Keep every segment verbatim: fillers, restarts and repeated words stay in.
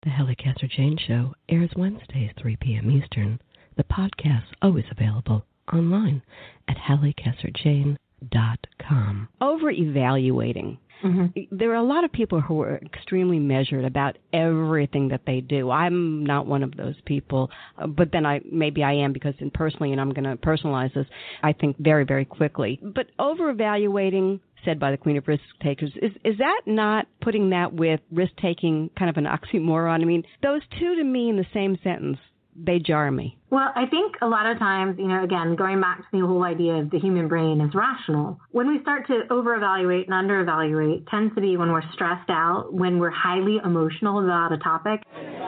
The Hallie Casser-Jane Show airs Wednesdays, three p.m. Eastern. The podcast's always available online at hallie casser jane dot com. Over-evaluating. Mm-hmm. There are a lot of people who are extremely measured about everything that they do. I'm not one of those people, uh, but then I maybe I am because in personally, and I'm going to personalize this, I think very, very quickly. But over-evaluating, said by the Queen of Risk Takers, is is that not putting that with risk-taking kind of an oxymoron? I mean, those two to me in the same sentence, they jar me. Well, I think a lot of times, you know, again, going back to the whole idea of the human brain is rational. When we start to over-evaluate and under-evaluate, tends to be when we're stressed out, when we're highly emotional about a topic.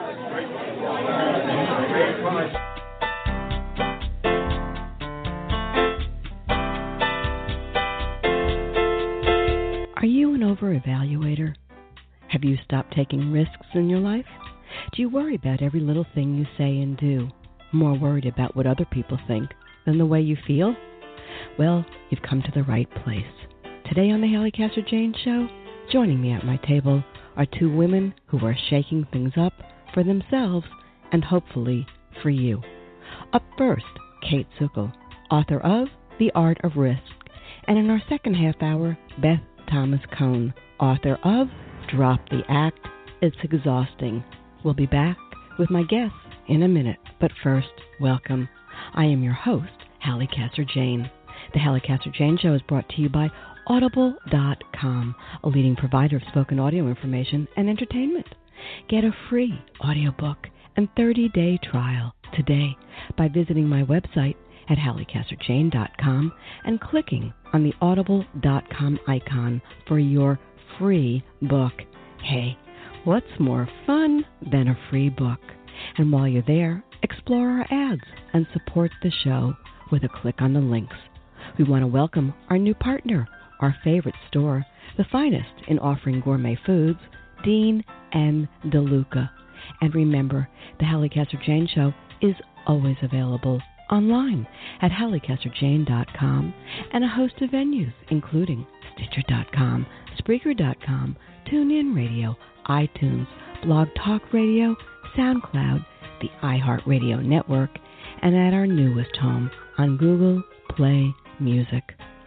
Are you an over-evaluator? Have you stopped taking risks in your life? Do you worry about every little thing you say and do? More worried about what other people think than the way you feel? Well, you've come to the right place. Today on the Hallie Casser-Jane Show, joining me at my table are two women who are shaking things up for themselves and hopefully for you. Up first, Kate Zuckel, author of The Art of Risk. And in our second half hour, Beth Thomas Cohn, author of Drop the Act, It's Exhausting. We'll be back with my guests in a minute. But first, welcome. I am your host, Hallie Casser-Jane. The Hallie Casser-Jane Show is brought to you by Audible dot com, a leading provider of spoken audio information and entertainment. Get a free audiobook and thirty-day trial today by visiting my website at hallie casser jane dot com and clicking on the audible dot com icon for your free book. Hey, what's more fun than a free book? And while you're there, explore our ads and support the show with a click on the links. We want to welcome our new partner, our favorite store, the finest in offering gourmet foods, Dean and DeLuca. And remember, the Hallie Casser-Jane Show is always available online at hallie casser jane dot com and a host of venues, including stitcher dot com, spreaker dot com, TuneIn Radio, iTunes, Blog Talk Radio, SoundCloud, the iHeartRadio Network, and at our newest home on Google Play Music.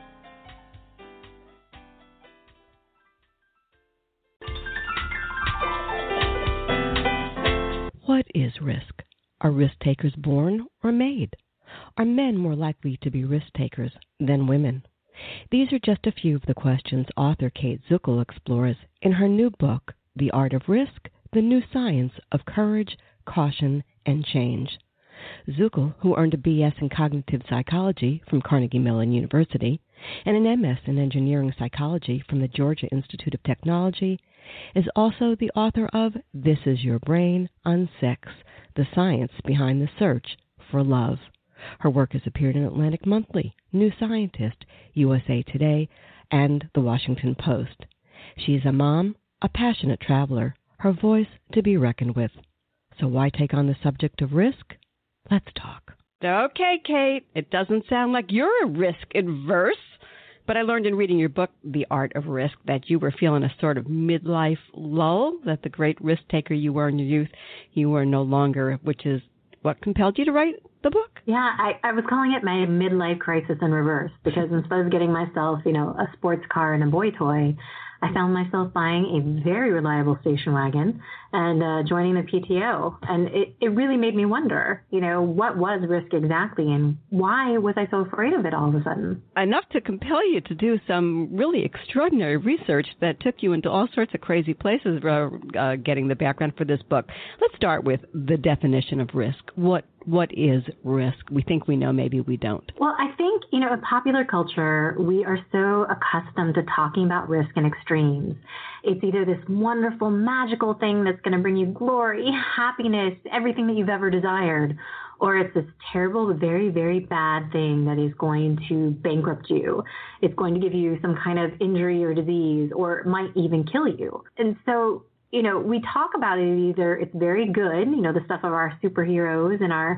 What is risk? Are risk takers born or made? Are men more likely to be risk takers than women? These are just a few of the questions author Kate Zuckel explores in her new book, The Art of Risk, The New Science of Courage, Caution, and Change. Zuckel, who earned a B S in Cognitive Psychology from Carnegie Mellon University and an M S in Engineering Psychology from the Georgia Institute of Technology, is also the author of This Is Your Brain on Sex, The Science Behind the Search for Love. Her work has appeared in Atlantic Monthly, New Scientist, U S A Today, and The Washington Post. She is a mom, a passionate traveler, her voice to be reckoned with. So why take on the subject of risk? Let's talk. Okay, Kate, it doesn't sound like you're risk adverse, but I learned in reading your book, The Art of Risk, that you were feeling a sort of midlife lull, that the great risk taker you were in your youth, you were no longer, which is what compelled you to write the book? Yeah, I, I was calling it my midlife crisis in reverse, because instead of getting myself, you know, a sports car and a boy toy, I found myself buying a very reliable station wagon and uh, joining the P T O. And it, it really made me wonder, you know, what was risk exactly and why was I so afraid of it all of a sudden? Enough to compel you to do some really extraordinary research that took you into all sorts of crazy places uh, uh, getting the background for this book. Let's start with the definition of risk. What What is risk? We think we know, maybe we don't. Well, I think, you know, in popular culture, we are so accustomed to talking about risk in extremes. It's either this wonderful, magical thing that's going to bring you glory, happiness, everything that you've ever desired, or it's this terrible, very, very bad thing that is going to bankrupt you. It's going to give you some kind of injury or disease, or it might even kill you. And so, you know, we talk about it either it's very good, you know, the stuff of our superheroes and our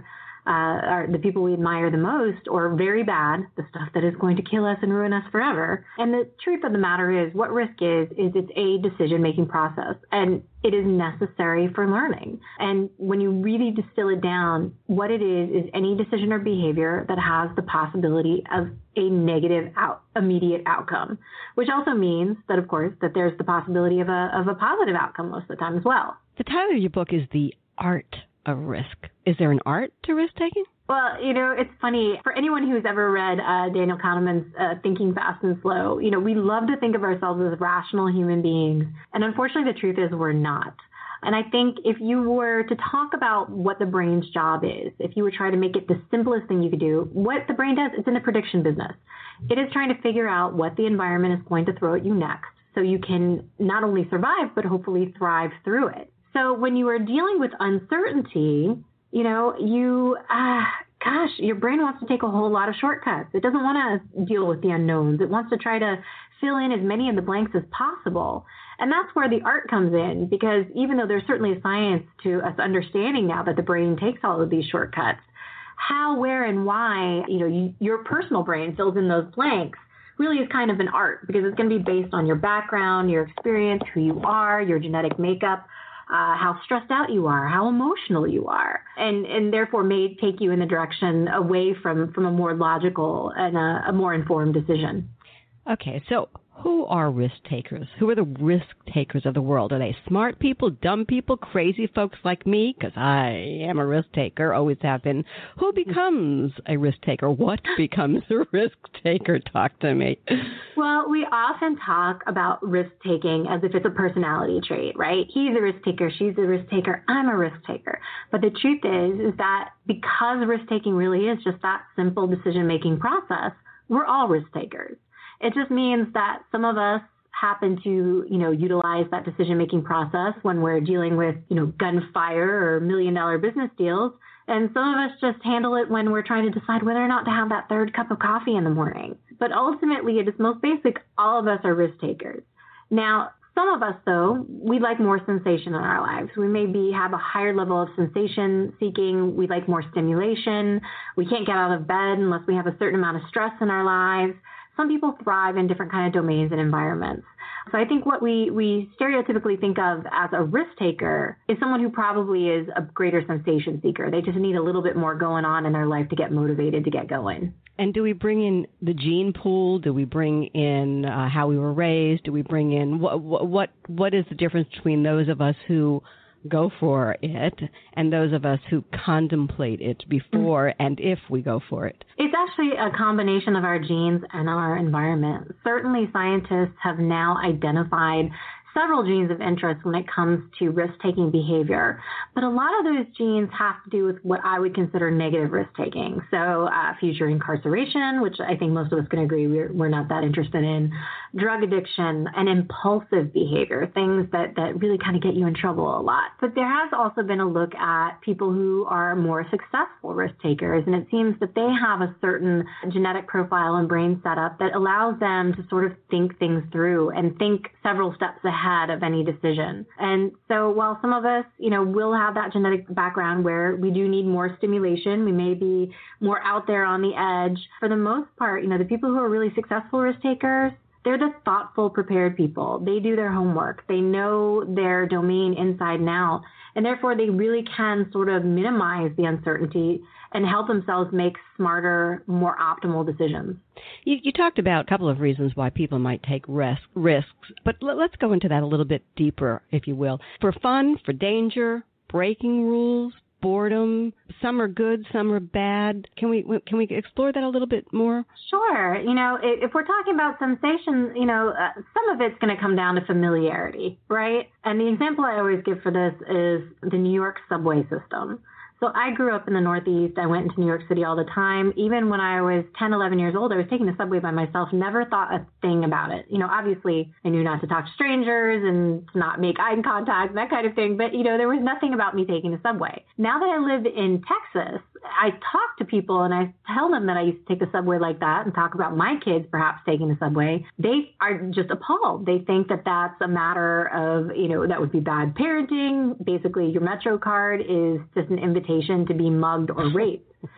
uh, are the people we admire the most, or very bad, the stuff that is going to kill us and ruin us forever. And the truth of the matter is, what risk is, is it's a decision-making process, and it is necessary for learning. And when you really distill it down, what it is, is any decision or behavior that has the possibility of a negative out, immediate outcome, which also means that, of course, that there's the possibility of a, of a positive outcome most of the time as well. The title of your book is The Art of Risk. Is there an art to risk-taking? Well, you know, it's funny. For anyone who's ever read uh, Daniel Kahneman's uh, Thinking Fast and Slow, you know, we love to think of ourselves as rational human beings. And unfortunately, the truth is we're not. And I think if you were to talk about what the brain's job is, if you were trying to make it the simplest thing you could do, what the brain does, it's in the prediction business. It is trying to figure out what the environment is going to throw at you next, so you can not only survive, but hopefully thrive through it. So when you are dealing with uncertainty, you know, you, uh, gosh, your brain wants to take a whole lot of shortcuts. It doesn't want to deal with the unknowns. It wants to try to fill in as many of the blanks as possible. And that's where the art comes in, because even though there's certainly a science to us understanding now that the brain takes all of these shortcuts, how, where, and why, you know, you, your personal brain fills in those blanks really is kind of an art, because it's going to be based on your background, your experience, who you are, your genetic makeup, Uh, how stressed out you are, how emotional you are, and, and therefore may take you in the direction away from, from a more logical and a, a more informed decision. Okay, so who are risk takers? Who are the risk takers of the world? Are they smart people, dumb people, crazy folks like me? Because I am a risk taker, always have been. Who becomes a risk taker? What becomes a risk taker? Talk to me. Well, we often talk about risk taking as if it's a personality trait, right? He's a risk taker, she's a risk taker, I'm a risk taker. But the truth is, is that because risk taking really is just that simple decision-making process, we're all risk takers. It just means that some of us happen to, you know, utilize that decision-making process when we're dealing with, you know, gunfire or million-dollar business deals. And some of us just handle it when we're trying to decide whether or not to have that third cup of coffee in the morning. But ultimately, at its most basic, all of us are risk takers. Now, some of us, though, we like more sensation in our lives. We maybe have a higher level of sensation seeking. We like more stimulation. We can't get out of bed unless we have a certain amount of stress in our lives. Some people thrive in different kind of domains and environments. So I think what we, we stereotypically think of as a risk taker is someone who probably is a greater sensation seeker. They just need a little bit more going on in their life to get motivated to get going. And do we bring in the gene pool? Do we bring in uh, how we were raised? Do we bring in what, what what is the difference between those of us who go for it and those of us who contemplate it before mm-hmm. and if we go for it? It's actually a combination of our genes and our environment. Certainly scientists have now identified several genes of interest when it comes to risk-taking behavior. But a lot of those genes have to do with what I would consider negative risk-taking. So uh, future incarceration, which I think most of us can agree we're, we're not that interested in, drug addiction, and impulsive behavior, things that, that really kind of get you in trouble a lot. But there has also been a look at people who are more successful risk-takers, and it seems that they have a certain genetic profile and brain setup that allows them to sort of think things through and think several steps ahead of any decision. And so while some of us, you know, will have that genetic background where we do need more stimulation, we may be more out there on the edge, for the most part, you know, the people who are really successful risk takers, they're the thoughtful, prepared people. They do their homework. They know their domain inside and out. And therefore, they really can sort of minimize the uncertainty and help themselves make smarter, more optimal decisions. You, you talked about a couple of reasons why people might take risk, risks, but l- let's go into that a little bit deeper, if you will. For fun, for danger, breaking rules, boredom, some are good, some are bad. Can we can we explore that a little bit more? Sure. You know, if we're talking about sensation, you know, uh, some of it's going to come down to familiarity, right? And the example I always give for this is the New York subway system. So I grew up in the Northeast. I went into New York City all the time. Even when I was ten, eleven years old, I was taking the subway by myself, never thought a thing about it. You know, obviously, I knew not to talk to strangers and to not make eye contact, that kind of thing. But, you know, there was nothing about me taking the subway. Now that I live in Texas, I talk to people and I tell them that I used to take the subway like that and talk about my kids perhaps taking the subway. They are just appalled. They think that that's a matter of, you know, that would be bad parenting. Basically, your Metro card is just an invitation to be mugged or raped.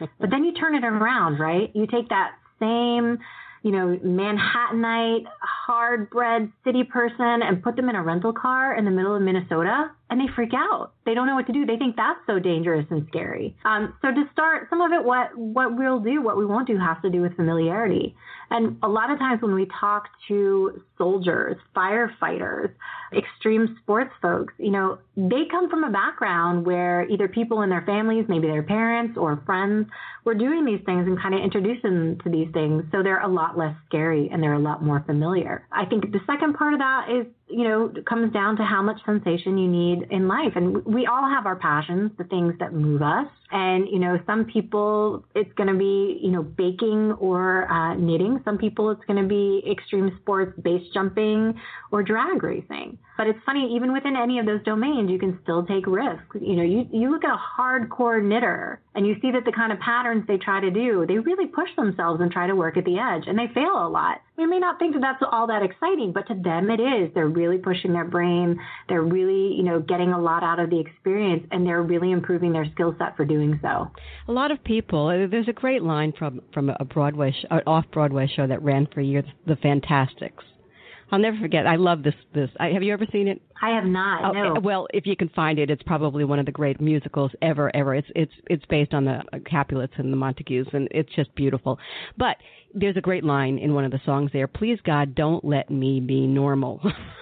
But then you turn it around, right? You take that same, you know, Manhattanite, hard-bred city person and put them in a rental car in the middle of Minnesota, and they freak out. They don't know what to do. They think that's so dangerous and scary. Um, so to start, some of it, what, what we'll do, what we won't do, has to do with familiarity. And a lot of times when we talk to soldiers, firefighters, extreme sports folks, you know, they come from a background where either people in their families, maybe their parents or friends, were doing these things and kind of introducing them to these things. So they're a lot less scary and they're a lot more familiar. I think the second part of that is, you know, comes down to how much sensation you need in life. And we all have our passions, the things that move us. And, you know, some people, it's going to be, you know, baking or uh, knitting. Some people, it's going to be extreme sports, base jumping or drag racing. But it's funny, even within any of those domains, you can still take risks. You know, you, you look at a hardcore knitter and you see that the kind of patterns they try to do, they really push themselves and try to work at the edge, and they fail a lot. We may not think that that's all that exciting, but to them it is. They're really pushing their brain. They're really, you know, getting a lot out of the experience, and they're really improving their skill set for doing so. A lot of people, there's a great line from, from a Broadway, sh- an off-Broadway show that ran for years, The Fantastics. I'll never forget. I love this. This. I, have you ever seen it? I have not. Oh, no. Well, if you can find it, it's probably one of the great musicals ever, ever. It's it's it's based on the Capulets and the Montagues, and it's just beautiful. But there's a great line in one of the songs there. Please, God, don't let me be normal.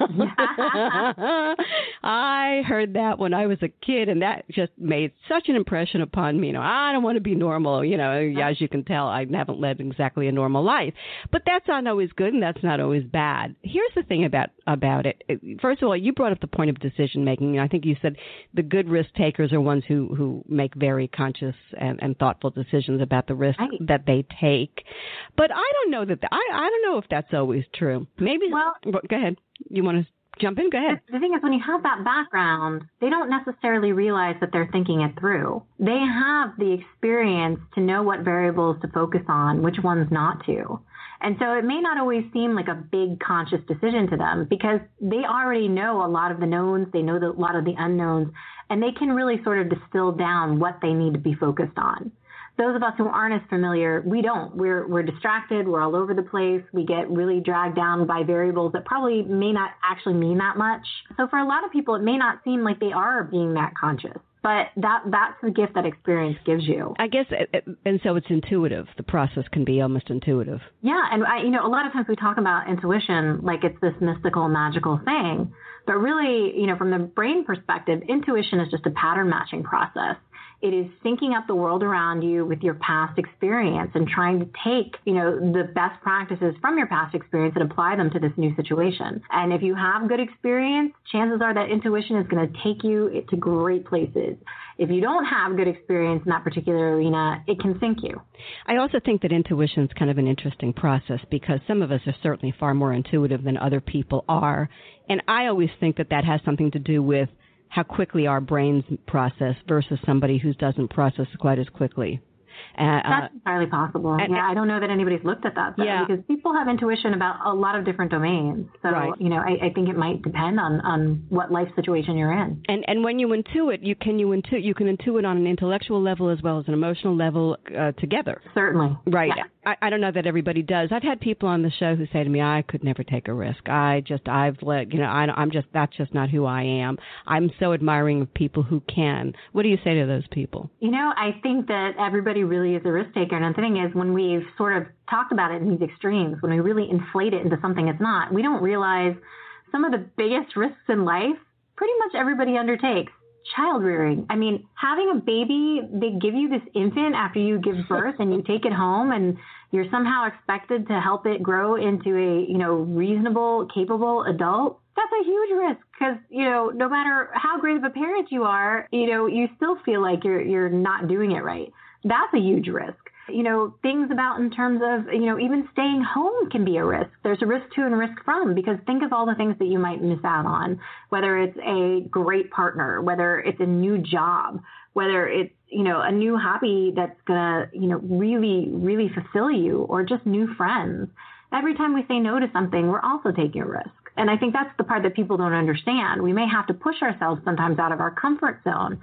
I heard that when I was a kid, and that just made such an impression upon me. You know, I don't want to be normal. You know, as you can tell, I haven't led exactly a normal life. But that's not always good, and that's not always bad. Here's the thing about about it. First of all, you brought up the point of decision making. I think you said the good risk takers are ones who, who make very conscious and, and thoughtful decisions about the risk right. that they take. But I don't know that the, I I don't know if that's always true. Maybe. Well, go ahead. You want to jump in? Go ahead. The thing is, when you have that background, they don't necessarily realize that they're thinking it through. They have the experience to know what variables to focus on, which ones not to. And so it may not always seem like a big conscious decision to them because they already know a lot of the knowns, they know the, a lot of the unknowns, and they can really sort of distill down what they need to be focused on. Those of us who aren't as familiar, we don't. We're we're distracted. We're all over the place. We get really dragged down by variables that probably may not actually mean that much. So for a lot of people, it may not seem like they are being that conscious. But that that's the gift that experience gives you. I guess, and so it's intuitive. The process can be almost intuitive. Yeah, and I, you know, a lot of times we talk about intuition like it's this mystical, magical thing. But really, you know, from the brain perspective, intuition is just a pattern matching process. It is syncing up the world around you with your past experience and trying to take, you know, the best practices from your past experience and apply them to this new situation. And if you have good experience, chances are that intuition is going to take you to great places. If you don't have good experience in that particular arena, it can sink you. I also think that intuition is kind of an interesting process because some of us are certainly far more intuitive than other people are. And I always think that that has something to do with how quickly our brains process versus somebody who doesn't process quite as quickly. Uh, That's entirely possible. And, yeah, I don't know that anybody's looked at that, though, yeah. because people have intuition about a lot of different domains. So, right. you know, I, I think it might depend on, on what life situation you're in. And and when you intuit, you can you intuit you can intuit on an intellectual level as well as an emotional level uh, together. Certainly. Right. Yeah. I, I don't know that everybody does. I've had people on the show who say to me, I could never take a risk. I just, I've let, you know, I, I'm just, that's just not who I am. I'm so admiring of people who can. What do you say to those people? You know, I think that everybody really is a risk taker. And the thing is, when we've sort of talked about it in these extremes, when we really inflate it into something it's not, we don't realize some of the biggest risks in life pretty much everybody undertakes. Child rearing. I mean, having a baby, they give you this infant after you give birth and you take it home and you're somehow expected to help it grow into a, you know, reasonable, capable adult. That's a huge risk because, you know, no matter how great of a parent you are, you know, you still feel like you're you're not doing it right. That's a huge risk. You know, things about in terms of, you know, even staying home can be a risk. There's a risk to and risk from, because think of all the things that you might miss out on, whether it's a great partner, whether it's a new job, whether it's, you know, a new hobby that's going to, you know, really, really fulfill you, or just new friends. Every time we say no to something, we're also taking a risk. And I think that's the part that people don't understand. We may have to push ourselves sometimes out of our comfort zone,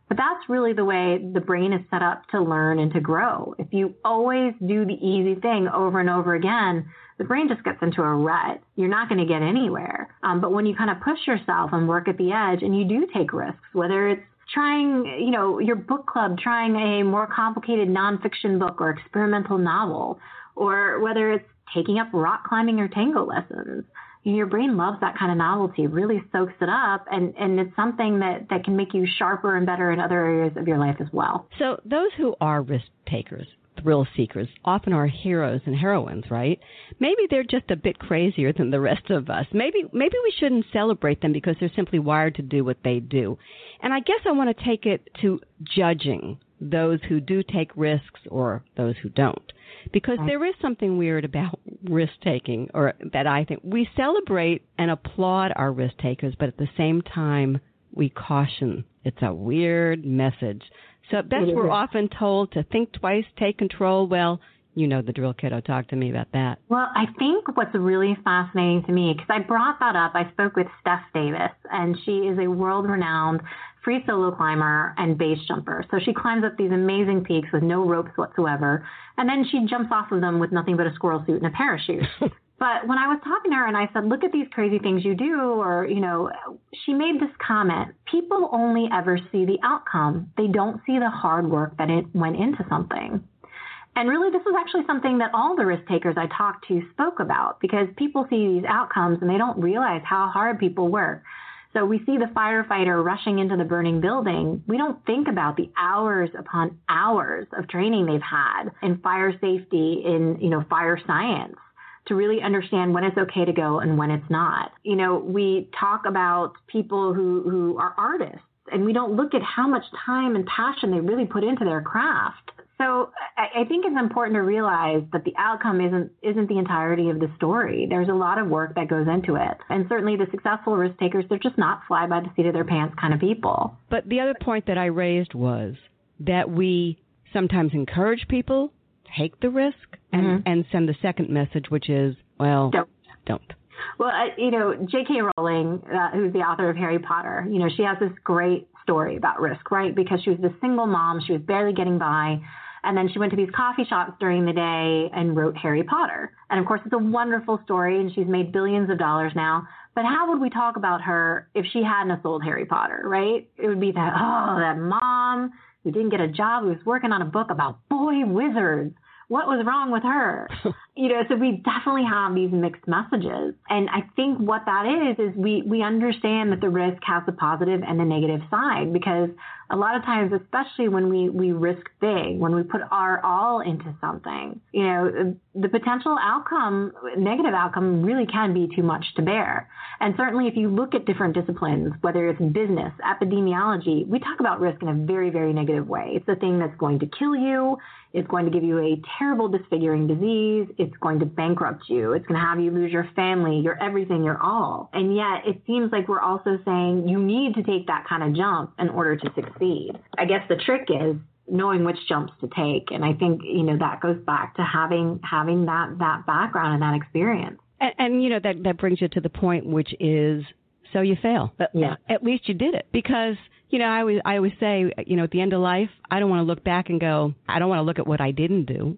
But that's really the way the brain is set up to learn and to grow. If you always do the easy thing over and over again, the brain just gets into a rut. You're not going to get anywhere. Um, but when you kind of push yourself and work at the edge and you do take risks, whether it's trying, you know, your book club, trying a more complicated nonfiction book or experimental novel, or whether it's taking up rock climbing or tango lessons, your brain loves that kind of novelty, really soaks it up, and, and it's something that, that can make you sharper and better in other areas of your life as well. So those who are risk takers, thrill seekers, often are heroes and heroines, right? Maybe they're just a bit crazier than the rest of us. Maybe maybe we shouldn't celebrate them because they're simply wired to do what they do. And I guess I want to take it to judging those who do take risks or those who don't. Because there is something weird about risk-taking, or that I think we celebrate and applaud our risk-takers, but at the same time, we caution. It's a weird message. So at best, we're often told to think twice, take control. Well, you know the drill, kiddo. Talk to me about that. Well, I think what's really fascinating to me, because I brought that up, I spoke with Steph Davis, and she is a world-renowned free solo climber and base jumper. So she climbs up these amazing peaks with no ropes whatsoever, and then she jumps off of them with nothing but a squirrel suit and a parachute. But when I was talking to her and I said, look at these crazy things you do, or, you know, she made this comment, people only ever see the outcome. They don't see the hard work that it went into something. And really, this is actually something that all the risk takers I talked to spoke about, because people see these outcomes and they don't realize how hard people work. So we see the firefighter rushing into the burning building. We don't think about the hours upon hours of training they've had in fire safety, in, you know, fire science, to really understand when it's okay to go and when it's not. You know, we talk about people who, who are artists, and we don't look at how much time and passion they really put into their craft. So I, I think it's important to realize that the outcome isn't isn't the entirety of the story. There's a lot of work that goes into it. And certainly the successful risk takers, they're just not fly by the seat of their pants kind of people. But the other point that I raised was that we sometimes encourage people take the risk and, mm-hmm. and send the second message, which is, well, don't. don't. Well, uh, you know, J K. Rowling, uh, who's the author of Harry Potter, you know, she has this great story about risk, right? Because she was this single mom, she was barely getting by, and then she went to these coffee shops during the day and wrote Harry Potter. And of course, it's a wonderful story, and she's made billions of dollars now. But how would we talk about her if she hadn't sold Harry Potter, right? It would be that, oh, that mom who didn't get a job, who was working on a book about boy wizards. What was wrong with her? You know, so we definitely have these mixed messages. And I think what that is, is we, we understand that the risk has the positive and the negative side, because a lot of times, especially when we, we risk big, when we put our all into something, you know, the potential outcome, negative outcome really can be too much to bear. And certainly if you look at different disciplines, whether it's business, epidemiology, we talk about risk in a very, very negative way. It's the thing that's going to kill you. It's going to give you a terrible disfiguring disease. It's going to bankrupt you. It's going to have you lose your family, your everything, your all. And yet it seems like we're also saying you need to take that kind of jump in order to succeed. I guess the trick is knowing which jumps to take. And I think, you know, that goes back to having having that, that background and that experience. And, and you know, that, that brings you to the point, which is, so you fail. But yeah. At least you did it. Because, you know, I always, I always say, you know, at the end of life, I don't want to look back and go, I don't want to look at what I didn't do.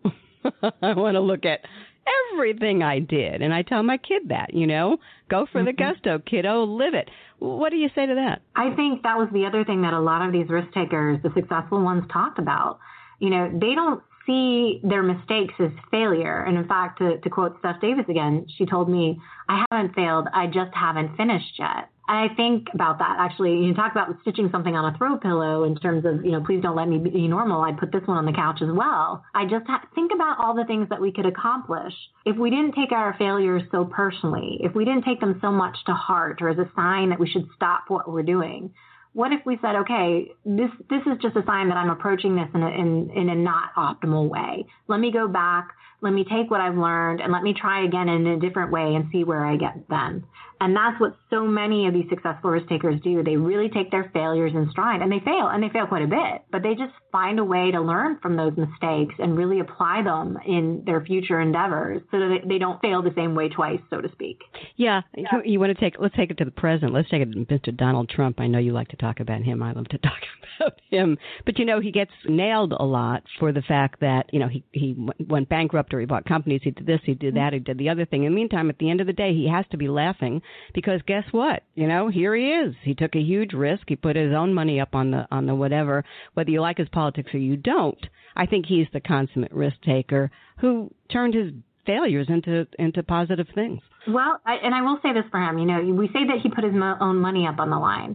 I want to look at everything I did. And I tell my kid that, you know, go for mm-hmm. the gusto, kiddo, live it. What do you say to that? I think that was the other thing that a lot of these risk takers, the successful ones, talked about. You know, they don't see their mistakes as failure. And in fact, to, to quote Steph Davis again, she told me, I haven't failed, I just haven't finished yet. And I think about that, actually. You talk about stitching something on a throw pillow in terms of, you know, please don't let me be normal. I'd put this one on the couch as well. I just ha- think about all the things that we could accomplish if we didn't take our failures so personally, if we didn't take them so much to heart or as a sign that we should stop what we're doing. What if we said, okay, this this is just a sign that I'm approaching this in a, in, in a not optimal way. Let me go back. Let me take what I've learned and let me try again in a different way and see where I get then. And that's what so many of these successful risk takers do. They really take their failures in stride, and they fail, and they fail quite a bit, but they just find a way to learn from those mistakes and really apply them in their future endeavors so that they don't fail the same way twice, so to speak. Yeah. yeah. You want to take, let's take it to the present. Let's take it to Mister Donald Trump. I know you like to talk about him. I love to talk about him. But, you know, he gets nailed a lot for the fact that, you know, he, he went bankrupt or he bought companies. He did this, he did that, he did the other thing. In the meantime, at the end of the day, he has to be laughing because guess what? You know, here he is. He took a huge risk. He put his own money up on the on the whatever, whether you like his politics or you don't. I think he's the consummate risk taker who turned his failures into into positive things. Well, I, and I will say this for him. You know, we say that he put his mo- own money up on the line.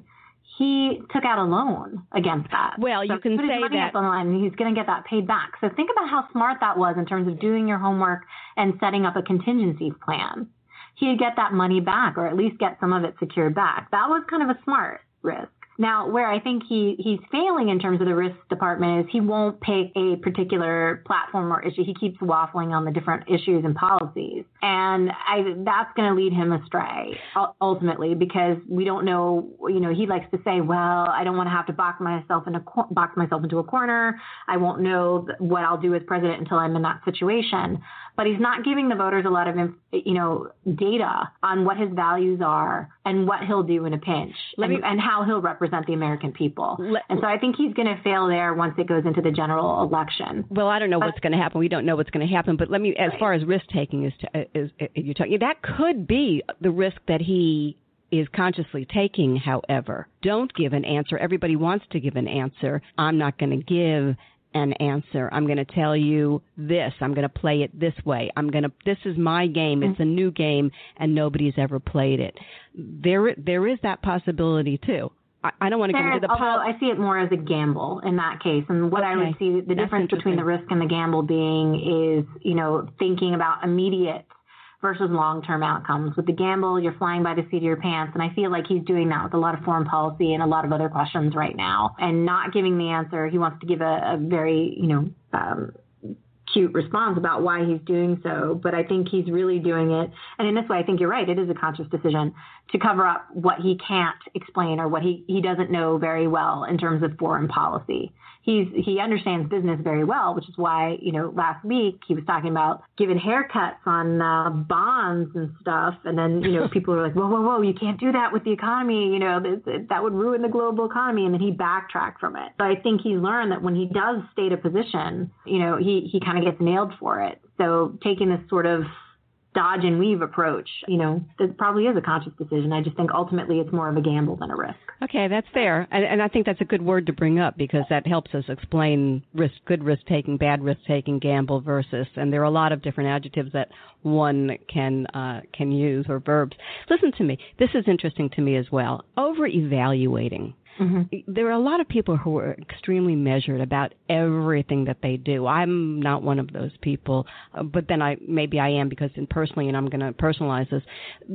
He took out a loan against that. Well, so you can put his say money that. Up on the line, and he's going to get that paid back. So think about how smart that was in terms of doing your homework and setting up a contingency plan. He'd get that money back, or at least get some of it secured back. That was kind of a smart risk. Now, where I think he, he's failing in terms of the risk department is he won't pick a particular platform or issue. He keeps waffling on the different issues and policies. And I, that's going to lead him astray, ultimately, because we don't know, you know, he likes to say, well, I don't want to have to box myself, in a, box myself into a corner. I won't know what I'll do as president until I'm in that situation. But he's not giving the voters a lot of, you know, data on what his values are and what he'll do in a pinch and, me, and how he'll represent the American people. Let, and so I think he's going to fail there once it goes into the general election. Well, I don't know but, what's going to happen. We don't know what's going to happen. But let me, as right. far as risk taking is, to, is, is you're talking, that could be the risk that he is consciously taking. However, don't give an answer. Everybody wants to give an answer. I'm not going to give an answer. I'm going to tell you this. I'm going to play it this way. I'm going to, this is my game. It's a new game and nobody's ever played it. There, there is that possibility too. I, I don't want to there go into the although pol- I see it more as a gamble in that case. And what okay. I would see, the That's difference between the risk and the gamble being is, you know, thinking about immediate versus long-term outcomes. With the gamble, you're flying by the seat of your pants, and I feel like he's doing that with a lot of foreign policy and a lot of other questions right now, and not giving the answer. He wants to give a, a very, you know, um, cute response about why he's doing so, but I think he's really doing it. And in this way, I think you're right. It is a conscious decision to cover up what he can't explain or what he, he doesn't know very well in terms of foreign policy. He's, he understands business very well, which is why, you know, last week he was talking about giving haircuts on uh, bonds and stuff. And then, you know, people were like, whoa, whoa, whoa, you can't do that with the economy. You know, this, that would ruin the global economy. And then he backtracked from it. So I think he's learned that when he does state a position, you know, he, he kind of gets nailed for it. So taking this sort of dodge and weave approach, you know, it probably is a conscious decision. I just think ultimately it's more of a gamble than a risk. Okay, that's fair. And, and I think that's a good word to bring up because that helps us explain risk, good risk-taking, bad risk-taking, gamble versus, and there are a lot of different adjectives that one can uh, can use or verbs. Listen to me. This is interesting to me as well. Over-evaluating. Mm-hmm. There are a lot of people who are extremely measured about everything that they do. I'm not one of those people, uh, but then I maybe I am because in personally, and I'm going to personalize this.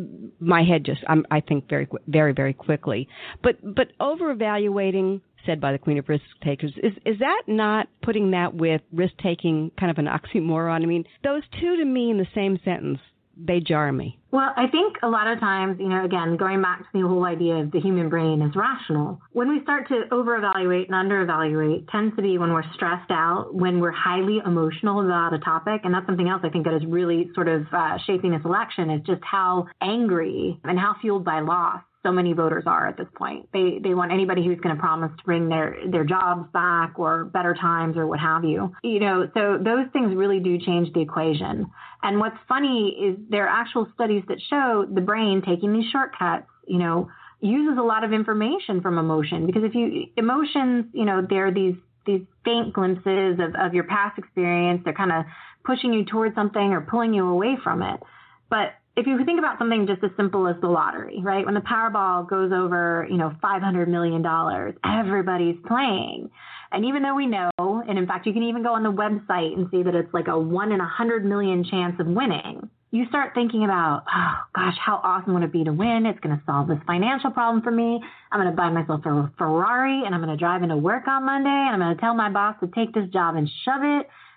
My head just I'm, I think very, very, very quickly. But but over evaluating, said by the Queen of Risk Takers, is is that not putting that with risk taking kind of an oxymoron? I mean, those two to me in the same sentence, they jar me. Well, I think a lot of times, you know, again, going back to the whole idea of the human brain is rational. When we start to over-evaluate and under-evaluate, tends to be when we're stressed out, when we're highly emotional about a topic. And that's something else I think that is really sort of uh, shaping this election is just how angry and how fueled by loss so many voters are at this point. They they want anybody who's going to promise to bring their, their jobs back or better times or what have you. You know, so those things really do change the equation. And what's funny is there are actual studies that show the brain taking these shortcuts, you know, uses a lot of information from emotion. Because if you, emotions, you know, they're these these faint glimpses of, of your past experience. They're kind of pushing you towards something or pulling you away from it. But if you think about something just as simple as the lottery, right? When the Powerball goes over, you know, five hundred million dollars, everybody's playing. And even though we know, and in fact, you can even go on the website and see that it's like a one in a hundred million chance of winning. You start thinking about, oh gosh, how awesome would it be to win? It's going to solve this financial problem for me. I'm going to buy myself a Ferrari and I'm going to drive into work on Monday and I'm going to tell my boss to take this job and shove it.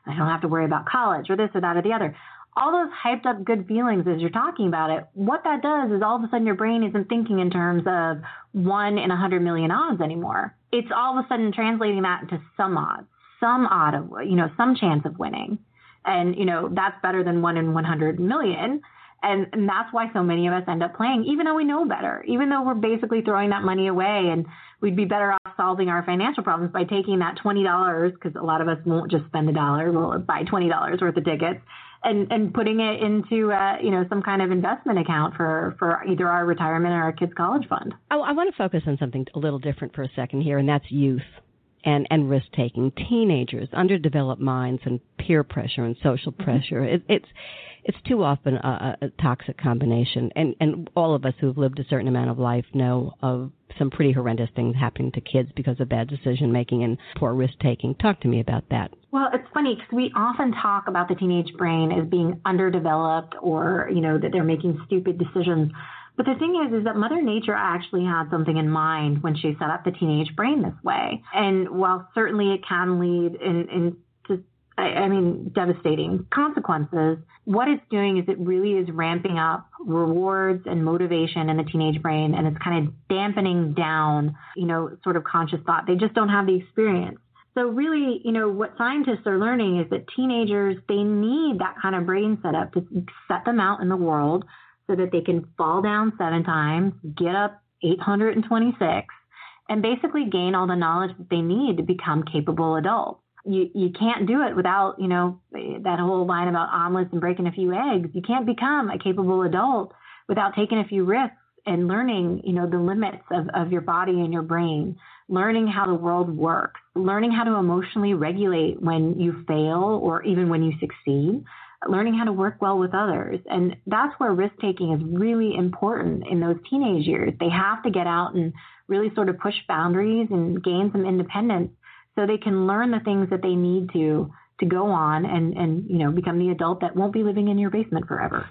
I don't have to worry about college or this or that or the other. All those hyped up good feelings as you're talking about it, what that does is all of a sudden your brain isn't thinking in terms of one in a hundred million odds anymore. It's all of a sudden translating that into some odds, some odd of, you know, some chance of winning. And, you know, that's better than one in one hundred million. And, and that's why so many of us end up playing, even though we know better, even though we're basically throwing that money away, and we'd be better off solving our financial problems by taking that twenty dollars, because a lot of us won't just spend a dollar, we'll buy twenty dollars worth of tickets, and, and putting it into, uh, you know, some kind of investment account for, for either our retirement or our kids' college fund. I, I want to focus on something a little different for a second here, and that's youth and, and risk-taking. Teenagers, underdeveloped minds, and peer pressure and social pressure. Mm-hmm. It, it's it's too often a, a toxic combination. And, and all of us who have lived a certain amount of life know of some pretty horrendous things happening to kids because of bad decision-making and poor risk-taking. Talk to me about that. Well, it's funny because we often talk about the teenage brain as being underdeveloped, or, you know, that they're making stupid decisions. But the thing is, is that Mother Nature actually had something in mind when she set up the teenage brain this way. And while certainly it can lead in, in to, I mean, devastating consequences, what it's doing is it really is ramping up rewards and motivation in the teenage brain, and it's kind of dampening down, you know, sort of conscious thought. They just don't have the experience. So really, you know, what scientists are learning is that teenagers, they need that kind of brain setup to set them out in the world so that they can fall down seven times, get up eight hundred twenty-six, and basically gain all the knowledge that they need to become capable adults. You you can't do it without, you know, that whole line about omelets and breaking a few eggs. You can't become a capable adult without taking a few risks and learning, you know, the limits of, of your body and your brain, learning how the world works, learning how to emotionally regulate when you fail or even when you succeed, learning how to work well with others. And that's where risk-taking is really important in those teenage years. They have to get out and really sort of push boundaries and gain some independence so they can learn the things that they need to to go on and, and, you know, become the adult that won't be living in your basement forever.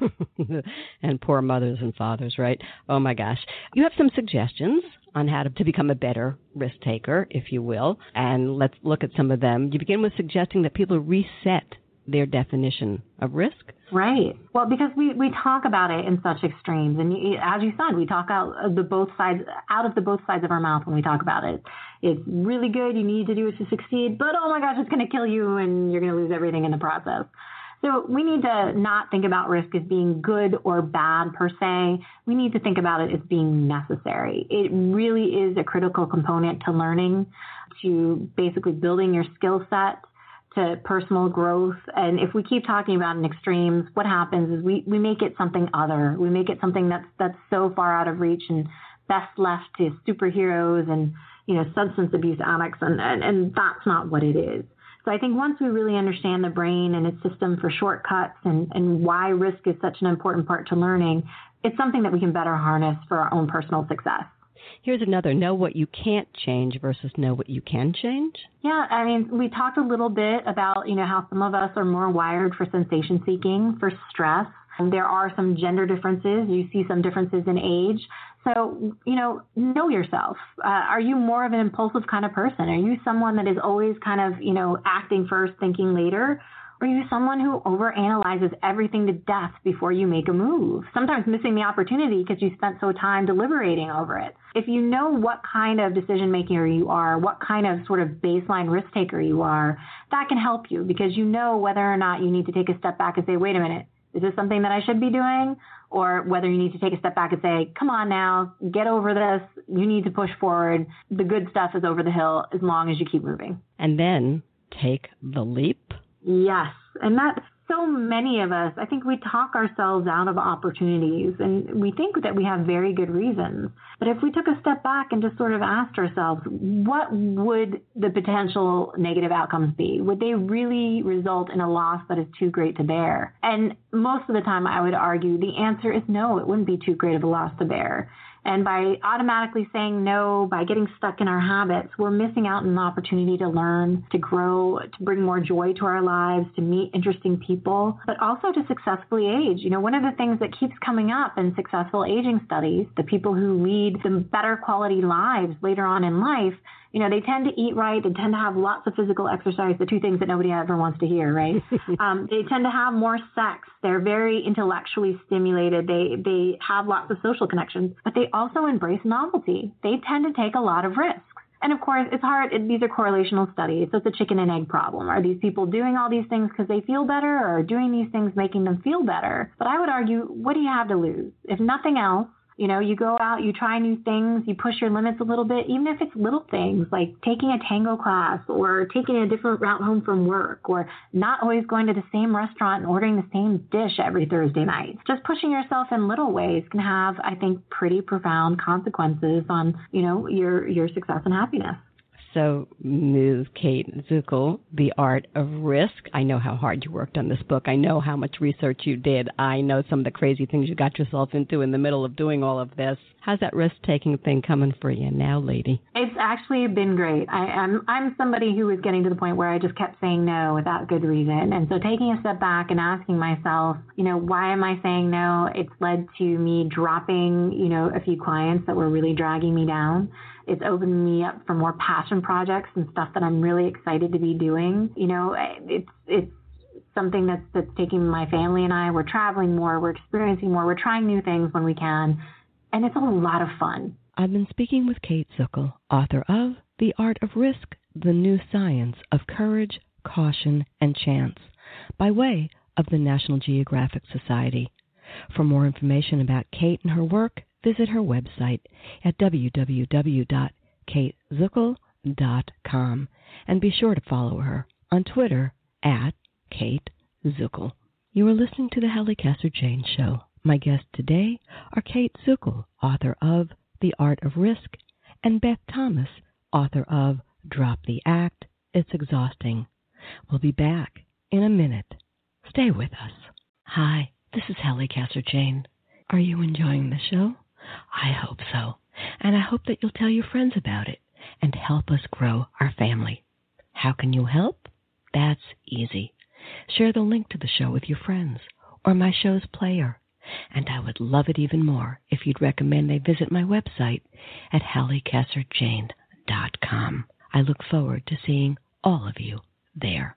And poor mothers and fathers, right? Oh, my gosh. You have some suggestions on how to, to become a better risk taker, if you will, and let's look at some of them. You begin with suggesting that people reset their definition of risk. Right. Well, because we, we talk about it in such extremes. And you, as you said, we talk out of the both sides, out of the both sides of our mouth when we talk about it. It's really good. You need to do it to succeed. But, oh, my gosh, it's going to kill you and you're going to lose everything in the process. So we need to not think about risk as being good or bad per se. We need to think about it as being necessary. It really is a critical component to learning, to basically building your skill set, to personal growth. And if we keep talking about in extremes, what happens is we, we make it something other. We make it something that's that's so far out of reach and best left to superheroes and, you know, substance abuse addicts. And, and, and that's not what it is. So I think once we really understand the brain and its system for shortcuts and, and why risk is such an important part to learning, it's something that we can better harness for our own personal success. Here's another, know what you can't change versus know what you can change. Yeah, I mean, we talked a little bit about, you know, how some of us are more wired for sensation seeking, for stress. And there are some gender differences. You see some differences in age. So, you know, know yourself. Uh, are you more of an impulsive kind of person? Are you someone that is always kind of, you know, acting first, thinking later? Or are you someone who overanalyzes everything to death before you make a move, sometimes missing the opportunity because you spent so time deliberating over it? If you know what kind of decision maker you are, what kind of sort of baseline risk taker you are, that can help you because you know whether or not you need to take a step back and say, wait a minute, is this something that I should be doing? Or whether you need to take a step back and say, come on now, get over this. You need to push forward. The good stuff is over the hill as long as you keep moving. And then take the leap. Yes. And that so many of us, I think we talk ourselves out of opportunities and we think that we have very good reasons. But if we took a step back and just sort of asked ourselves, what would the potential negative outcomes be? Would they really result in a loss that is too great to bear? And most of the time, I would argue the answer is no, it wouldn't be too great of a loss to bear. And by automatically saying no, by getting stuck in our habits, we're missing out on an opportunity to learn, to grow, to bring more joy to our lives, to meet interesting people, but also to successfully age. You know, one of the things that keeps coming up in successful aging studies, the people who lead the better quality lives later on in life, You know, they tend to eat right. They tend to have lots of physical exercise, the two things that nobody ever wants to hear, right? um, they tend to have more sex. They're very intellectually stimulated. They, they have lots of social connections, but they also embrace novelty. They tend to take a lot of risks. And of course, it's hard. It, these are correlational studies. So it's a chicken and egg problem. Are these people doing all these things because they feel better, or are doing these things making them feel better? But I would argue, what do you have to lose? If nothing else, you know, you go out, you try new things, you push your limits a little bit, even if it's little things like taking a tango class or taking a different route home from work or not always going to the same restaurant and ordering the same dish every Thursday night. Just pushing yourself in little ways can have, I think, pretty profound consequences on, you know, your, your success and happiness. So, Miz Kate Zuckel, The Art of Risk. I know how hard you worked on this book. I know how much research you did. I know some of the crazy things you got yourself into in the middle of doing all of this. How's that risk-taking thing coming for you now, lady? It's actually been great. I, I'm I'm somebody who was getting to the point where I just kept saying no without good reason. And so taking a step back and asking myself, you know, why am I saying no? It's led to me dropping, you know, a few clients that were really dragging me down. It's opened me up for more passion projects and stuff that I'm really excited to be doing. You know, it's it's something that's that's taking my family and I. We're traveling more. We're experiencing more. We're trying new things when we can. And it's a lot of fun. I've been speaking with Kate Zuckel, author of The Art of Risk, The New Science of Courage, Caution, and Chance, by way of the National Geographic Society. For more information about Kate and her work, visit her website at w w w dot kate zuckel dot com and be sure to follow her on Twitter at Kate Zuckel. You are listening to the Hallie Casser-Jayne Show. My guests today are Kate Zuckel, author of The Art of Risk, and Beth Thomas, author of Drop the Act, It's Exhausting. We'll be back in a minute. Stay with us. Hi, this is Hallie Casser-Jayne. Are you enjoying the show? I hope so. And I hope that you'll tell your friends about it and help us grow our family. How can you help? That's easy. Share the link to the show with your friends or my show's player. And I would love it even more if you'd recommend they visit my website at hallie casser jayne dot com. I look forward to seeing all of you there.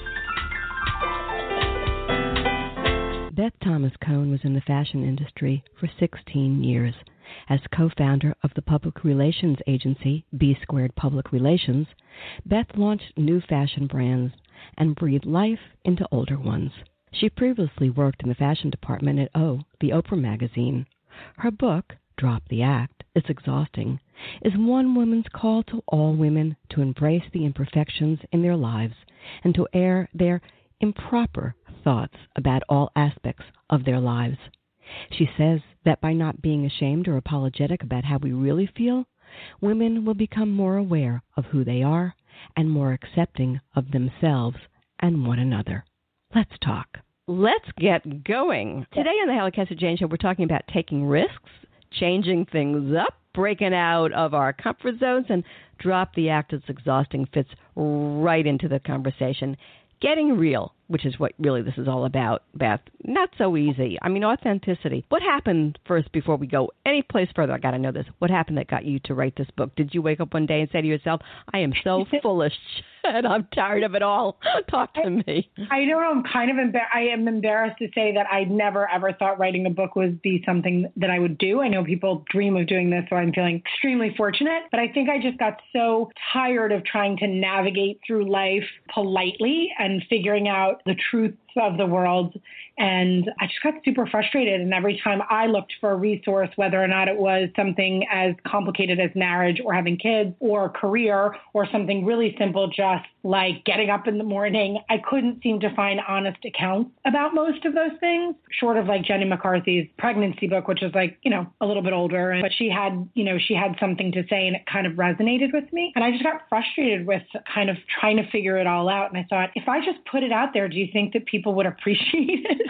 Beth Thomas Cohn was in the fashion industry for sixteen years. As co-founder of the public relations agency B Squared Public Relations, Beth launched new fashion brands and breathed life into older ones. She previously worked in the fashion department at O, the Oprah magazine. Her book, Drop the Act, It's Exhausting, is one woman's call to all women to embrace the imperfections in their lives and to air their improper thoughts about all aspects of their lives. She says that by not being ashamed or apologetic about how we really feel, women will become more aware of who they are and more accepting of themselves and one another. Let's talk. Let's get going. Today on the Hallie Casser-Jayne Show, we're talking about taking risks, changing things up, breaking out of our comfort zones, and Drop the Act. It's Exhausting fits right into the conversation. Getting real, which is what really this is all about, Beth. Not so easy. I mean, authenticity. What happened first before we go any place further? I got to know this. What happened that got you to write this book? Did you wake up one day and say to yourself, I am so foolish and I'm tired of it all? Talk to me. I know I'm kind of embar- I am embarrassed to say that I never ever thought writing a book would be something that I would do. I know people dream of doing this, so I'm feeling extremely fortunate. But I think I just got so tired of trying to navigate through life politely and figuring out the truths of the world. And I just got super frustrated. And every time I looked for a resource, whether or not it was something as complicated as marriage or having kids or career or something really simple, just like getting up in the morning, I couldn't seem to find honest accounts about most of those things, short of like Jenny McCarthy's pregnancy book, which is like, you know, a little bit older. But she had, you know, she had something to say and it kind of resonated with me. And I just got frustrated with kind of trying to figure it all out. And I thought, if I just put it out there, do you think that people would appreciate it?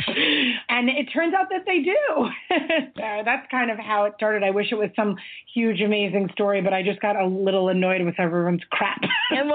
And it turns out that they do. So that's kind of how it started. I wish it was some huge, amazing story, but I just got a little annoyed with everyone's crap. And well, no, I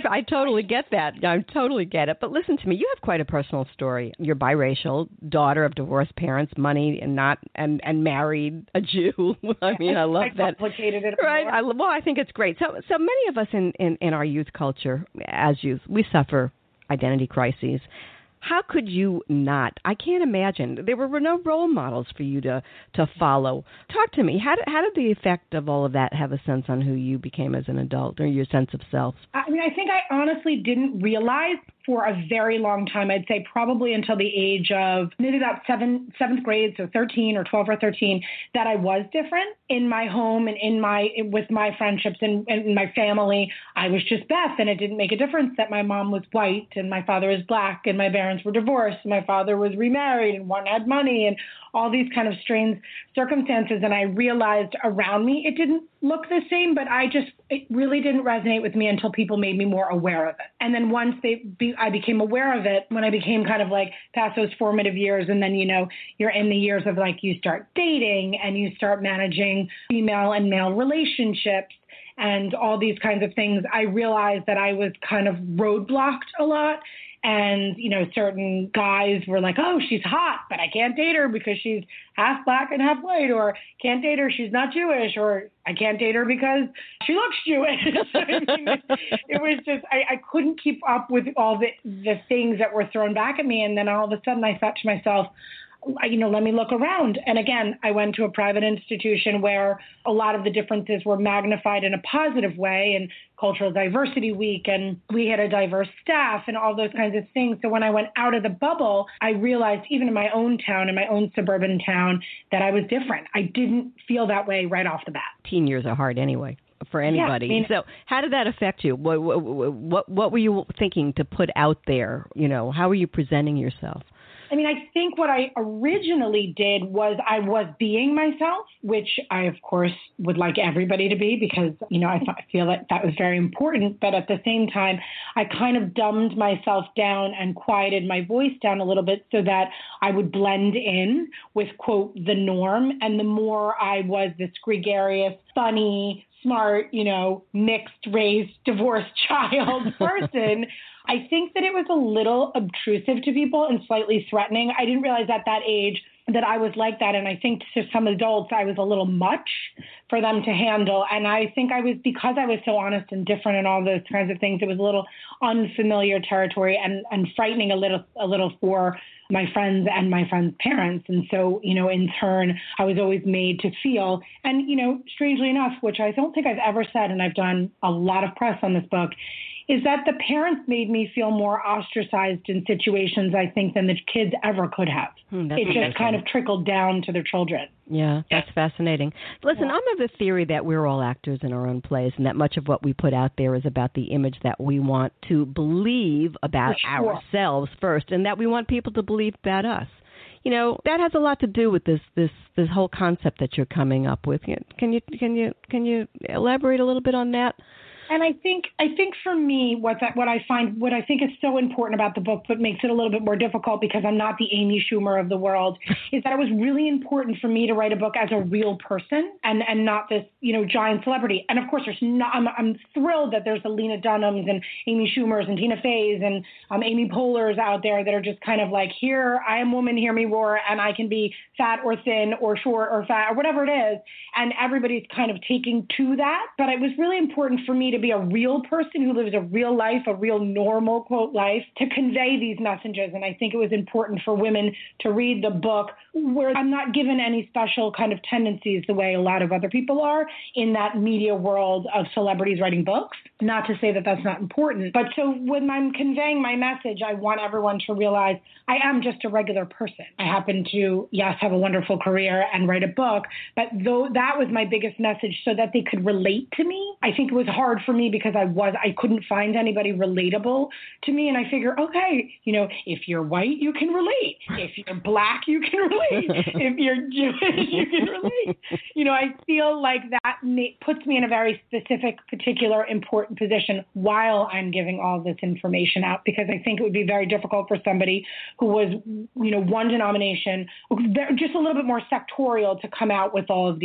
I totally get that. I totally get it. But listen to me. You have quite a personal story. You're biracial, daughter of divorced parents, money and not and, and married a Jew. I mean, I love I that. Complicated it. Right. I, well, I think it's great. So, so many of us in, in, in our youth culture, as youth, we suffer identity crises. How could you not? I can't imagine. There were no role models for you to, to follow. Talk to me. How did, how did the effect of all of that have a sense on who you became as an adult or your sense of self? I mean, I think I honestly didn't realize for a very long time, I'd say probably until the age of maybe about seven, seventh grade, so thirteen or twelve or thirteen, that I was different in my home and in my with my friendships and, and my family. I was just Beth, and it didn't make a difference that my mom was white and my father was black and my parents were divorced. And my father was remarried and one had money and all these kind of strange circumstances. And I realized around me it didn't look the same, but I just, it really didn't resonate with me until people made me more aware of it. And then once they, be, I became aware of it, when I became kind of like past those formative years, and then, you know, you're in the years of like, you start dating and you start managing female and male relationships and all these kinds of things, I realized that I was kind of roadblocked a lot. And, you know, certain guys were like, oh, she's hot, but I can't date her because she's half black and half white, or can't date her, she's not Jewish, or I can't date her because she looks Jewish. I mean, it was just, I, I couldn't keep up with all the, the things that were thrown back at me. And then all of a sudden I thought to myself, you know, let me look around. And again, I went to a private institution where a lot of the differences were magnified in a positive way, and Cultural Diversity Week, and we had a diverse staff and all those kinds of things. So when I went out of the bubble, I realized even in my own town, in my own suburban town, that I was different. I didn't feel that way right off the bat. Teen years are hard anyway for anybody. Yeah, I mean, so how did that affect you? What, what, what were you thinking to put out there? You know, how were you presenting yourself? I mean, I think what I originally did was I was being myself, which I, of course, would like everybody to be because, you know, I feel that that was very important. But at the same time, I kind of dumbed myself down and quieted my voice down a little bit so that I would blend in with, quote, the norm. And the more I was this gregarious, funny, smart, you know, mixed race, divorced child person, I think that it was a little obtrusive to people and slightly threatening. I didn't realize at that age that I was like that. And I think to some adults, I was a little much for them to handle. And I think I was, because I was so honest and different and all those kinds of things, it was a little unfamiliar territory and, and frightening a little, a little for my friends and my friends' parents. And so, you know, in turn, I was always made to feel, and, you know, strangely enough, which I don't think I've ever said, and I've done a lot of press on this book, is that the parents made me feel more ostracized in situations, I think, than the kids ever could have. Hmm, it just kind of trickled down to their children. Yeah, that's yeah. fascinating. Listen, yeah. I'm of the theory that we're all actors in our own plays, and that much of what we put out there is about the image that we want to believe about sure. ourselves first, and that we want people to believe about us. You know, that has a lot to do with this this this whole concept that you're coming up with. Can you can you can you elaborate a little bit on that? And I think I think for me, what that, what I find, what I think is so important about the book, but makes it a little bit more difficult because I'm not the Amy Schumer of the world, is that it was really important for me to write a book as a real person and, and not this, you know, giant celebrity. And of course, there's not. I'm, I'm thrilled that there's the Lena Dunhams and Amy Schumers and Tina Feys and um, Amy Poehler's out there that are just kind of like, here, I am woman, hear me roar, and I can be fat or thin or short or fat or whatever it is. And everybody's kind of taking to that. But it was really important for me to be a real person who lives a real life, a real normal, quote, life, to convey these messages. And I think it was important for women to read the book where I'm not given any special kind of tendencies the way a lot of other people are in that media world of celebrities writing books. Not to say that that's not important. But so when I'm conveying my message, I want everyone to realize I am just a regular person. I happen to, yes, have a wonderful career and write a book, but though that was my biggest message so that they could relate to me. I think it was hard for me because I was, I couldn't find anybody relatable to me. And I figure, okay, you know, if you're white, you can relate. If you're black, you can relate. If you're Jewish, you can relate. You know, I feel like that may, puts me in a very specific, particular, important position while I'm giving all this information out, because I think it would be very difficult for somebody who was, you know, one denomination, just a little bit more sectorial to come out with all of these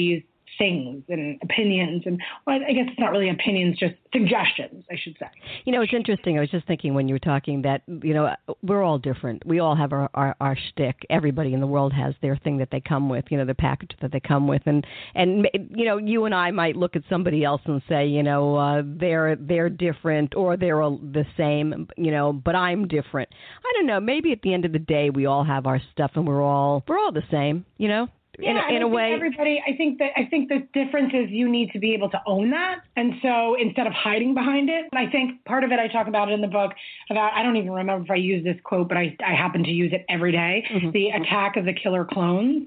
things and opinions. And well, I guess it's not really opinions, just suggestions, I should say. You know, it's interesting. I was just thinking when you were talking that, you know, we're all different. We all have our, our, our shtick. Everybody in the world has their thing that they come with, you know, the package that they come with. And, and you know, you and I might look at somebody else and say, you know, uh, they're they're different or they're the same, you know, but I'm different. I don't know. Maybe at the end of the day, we all have our stuff and we're all we're all the same, you know. Yeah, in a, in a way, everybody. I think that I think the difference is you need to be able to own that, and so instead of hiding behind it, I think part of it I talk about in the book about. I don't even remember if I use this quote, but I I happen to use it every day. Mm-hmm. The attack of the killer clones.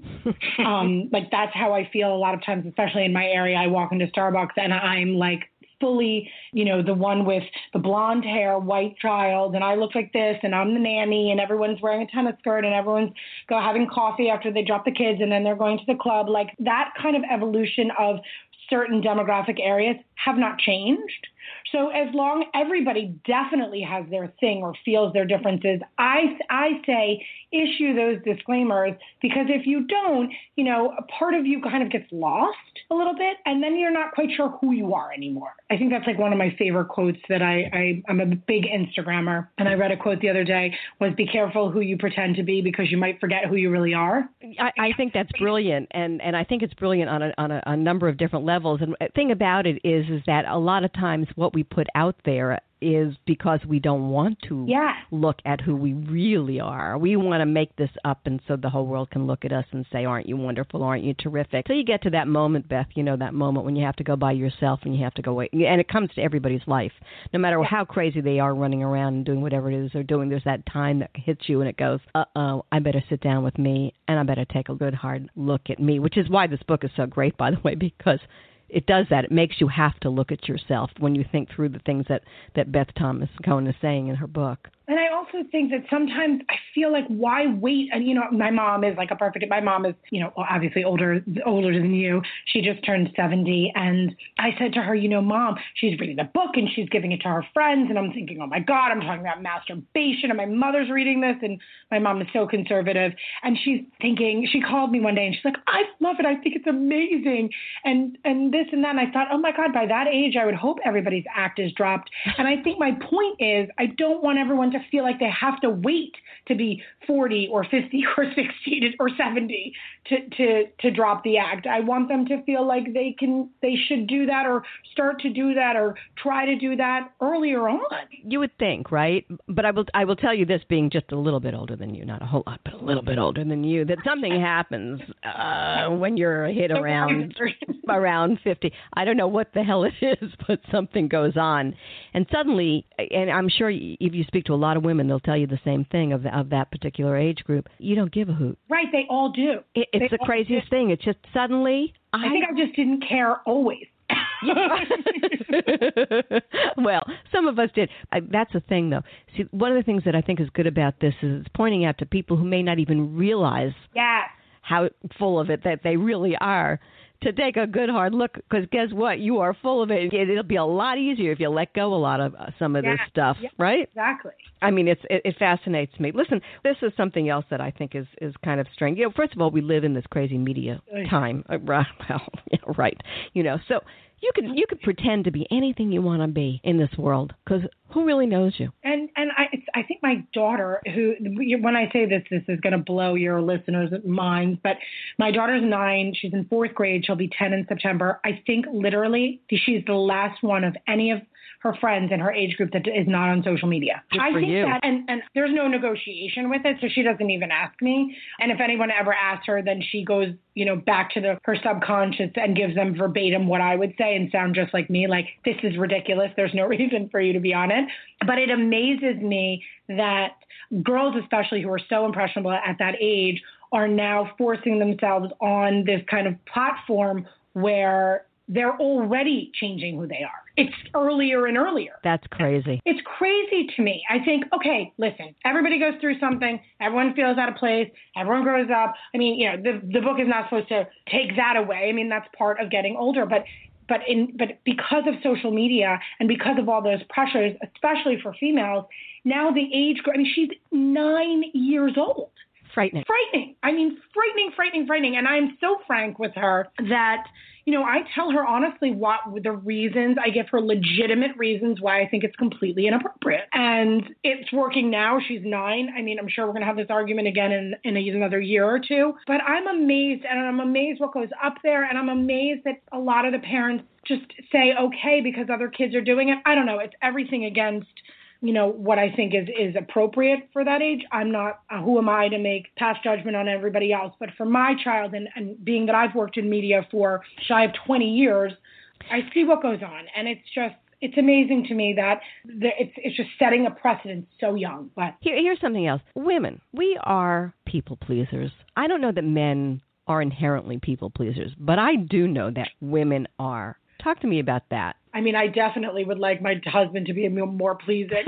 um, like that's how I feel a lot of times, especially in my area. I walk into Starbucks and I'm like fully, you know, the one with the blonde hair, white child, and I look like this, and I'm the nanny, and everyone's wearing a tennis skirt, and everyone's go having coffee after they drop the kids, and then they're going to the club. Like that kind of evolution of certain demographic areas have not changed. So as long everybody definitely has their thing or feels their differences, I I say issue those disclaimers, because if you don't, you know, a part of you kind of gets lost a little bit, and then you're not quite sure who you are anymore. I think that's like one of my favorite quotes that I, I I'm a big Instagrammer, and I read a quote the other day was, be careful who you pretend to be because you might forget who you really are. I, I think that's brilliant, and, and I think it's brilliant on a on a, a number of different levels. And the thing about it is is that a lot of times what we put out there is because we don't want to yeah. look at who we really are. We want to make this up, and so the whole world can look at us and say, aren't you wonderful, aren't you terrific? So you get to that moment, Beth, you know, that moment when you have to go by yourself and you have to go away. And it comes to everybody's life. No matter yeah. how crazy they are running around and doing whatever it is they're doing, there's that time that hits you and it goes, uh-oh, I better sit down with me and I better take a good hard look at me, which is why this book is so great, by the way, because it does that. It makes you have to look at yourself when you think through the things that, that Beth Thomas Cohen is saying in her book. And I also think that sometimes I feel like, why wait? And, you know, my mom is like a perfect, my mom is, you know, obviously older, older than you. She just turned seventy. And I said to her, you know, Mom, she's reading the book and she's giving it to her friends. And I'm thinking, oh my God, I'm talking about masturbation and my mother's reading this. And my mom is so conservative. And she's thinking, she called me one day and she's like, I love it. I think it's amazing. And, and this and that. And I thought, oh my God, by that age, I would hope everybody's act is dropped. And I think my point is, I don't want everyone to feel like they have to wait to be forty or fifty or sixty or seventy to, to, to drop the act. I want them to feel like they can, they should do that or start to do that or try to do that earlier on. You would think, right? But I will, I will tell you this, being just a little bit older than you, not a whole lot, but a little bit older than you, that something happens uh, when you're hit around, around fifty. I don't know what the hell it is, but something goes on. And suddenly, and I'm sure if you speak to a lot of women, they'll tell you the same thing of, of that particular age group. You don't give a hoot. Right, they all do. It, it's they the craziest thing. It's just suddenly... I, I think I just didn't care always. Well, some of us did. I, that's the thing, though. See, one of the things that I think is good about this is it's pointing out to people who may not even realize yes. how full of it that they really are, to take a good hard look, because guess what? You are full of it. It'll be a lot easier if you let go a lot of uh, some of yeah, this stuff, yeah, right? Exactly. I mean, it's, it, it fascinates me. Listen, this is something else that I think is, is kind of strange. You know, first of all, we live in this crazy media time. Uh, well, yeah, right. You know, so you can you can pretend to be anything you want to be in this world, because who really knows you? And and I it's, I think my daughter, who, when I say this, this is going to blow your listeners' minds, but my daughter's nine. She's in fourth grade. She'll be ten in September. I think literally she's the last one of any of her friends in her age group that is not on social media. Good I for think you. that, and, and there's no negotiation with it, so she doesn't even ask me. And if anyone ever asks her, then she goes, you know, back to the her subconscious and gives them verbatim what I would say and sound just like me, like, this is ridiculous. There's no reason for you to be on it. But it amazes me that girls, especially who are so impressionable at that age, are now forcing themselves on this kind of platform where they're already changing who they are. It's earlier and earlier. That's crazy. It's crazy to me. I think, okay, listen, everybody goes through something. Everyone feels out of place. Everyone grows up. I mean, you know, the, the book is not supposed to take that away. I mean, that's part of getting older. But but in but because of social media and because of all those pressures, especially for females, now the age, I mean, she's nine years old. Frightening. Frightening. I mean, frightening, frightening, frightening. And I'm so frank with her that, you know, I tell her honestly what the reasons, I give her legitimate reasons why I think it's completely inappropriate. And it's working now. She's nine. I mean, I'm sure we're going to have this argument again in, in another year or two. But I'm amazed, and I'm amazed what goes up there. And I'm amazed that a lot of the parents just say, okay, because other kids are doing it. I don't know. It's everything against, you know, what I think is, is appropriate for that age. I'm not, uh, who am I to make pass judgment on everybody else? But for my child, and, and being that I've worked in media for shy of twenty years, I see what goes on. And it's just, it's amazing to me that the, it's it's just setting a precedent so young. But Here, here's something else. Women, we are people pleasers. I don't know that men are inherently people pleasers, but I do know that women are. Talk to me about that. I mean, I definitely would like my husband to be more pleasing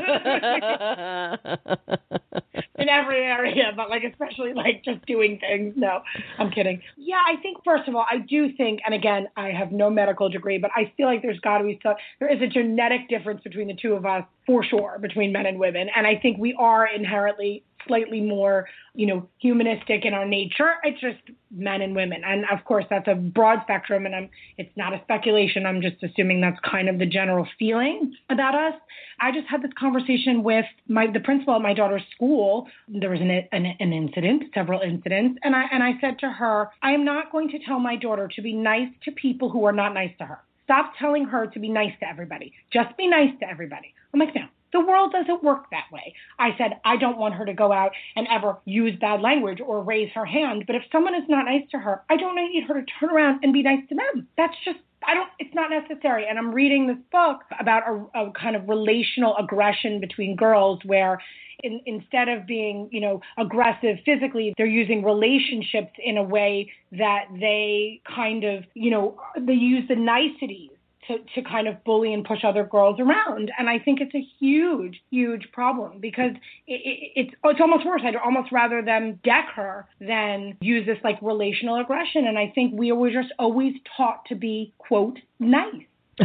in every area, but like especially like just doing things. No, I'm kidding. Yeah, I think first of all, I do think, and again, I have no medical degree, but I feel like there's got to be some, there is a genetic difference between the two of us for sure, between men and women. And I think we are inherently slightly more, you know, humanistic in our nature. It's just men and women. And of course, that's a broad spectrum, and I'm, it's not a speculation. I'm just assuming that's kind of the general feeling about us. I just had this conversation with my, the principal at my daughter's school. There was an, an, an incident, several incidents. And I, and I said to her, I am not going to tell my daughter to be nice to people who are not nice to her. Stop telling her to be nice to everybody. Just be nice to everybody. I'm like, no. The world doesn't work that way. I said, I don't want her to go out and ever use bad language or raise her hand. But if someone is not nice to her, I don't need her to turn around and be nice to them. That's just, I don't, it's not necessary. And I'm reading this book about a, a kind of relational aggression between girls where in, instead of being, you know, aggressive physically, they're using relationships in a way that they kind of, you know, they use the niceties to, to kind of bully and push other girls around. And I think it's a huge, huge problem because it, it, it's it's almost worse. I'd almost rather them deck her than use this like relational aggression. And I think we were just always taught to be, quote, nice.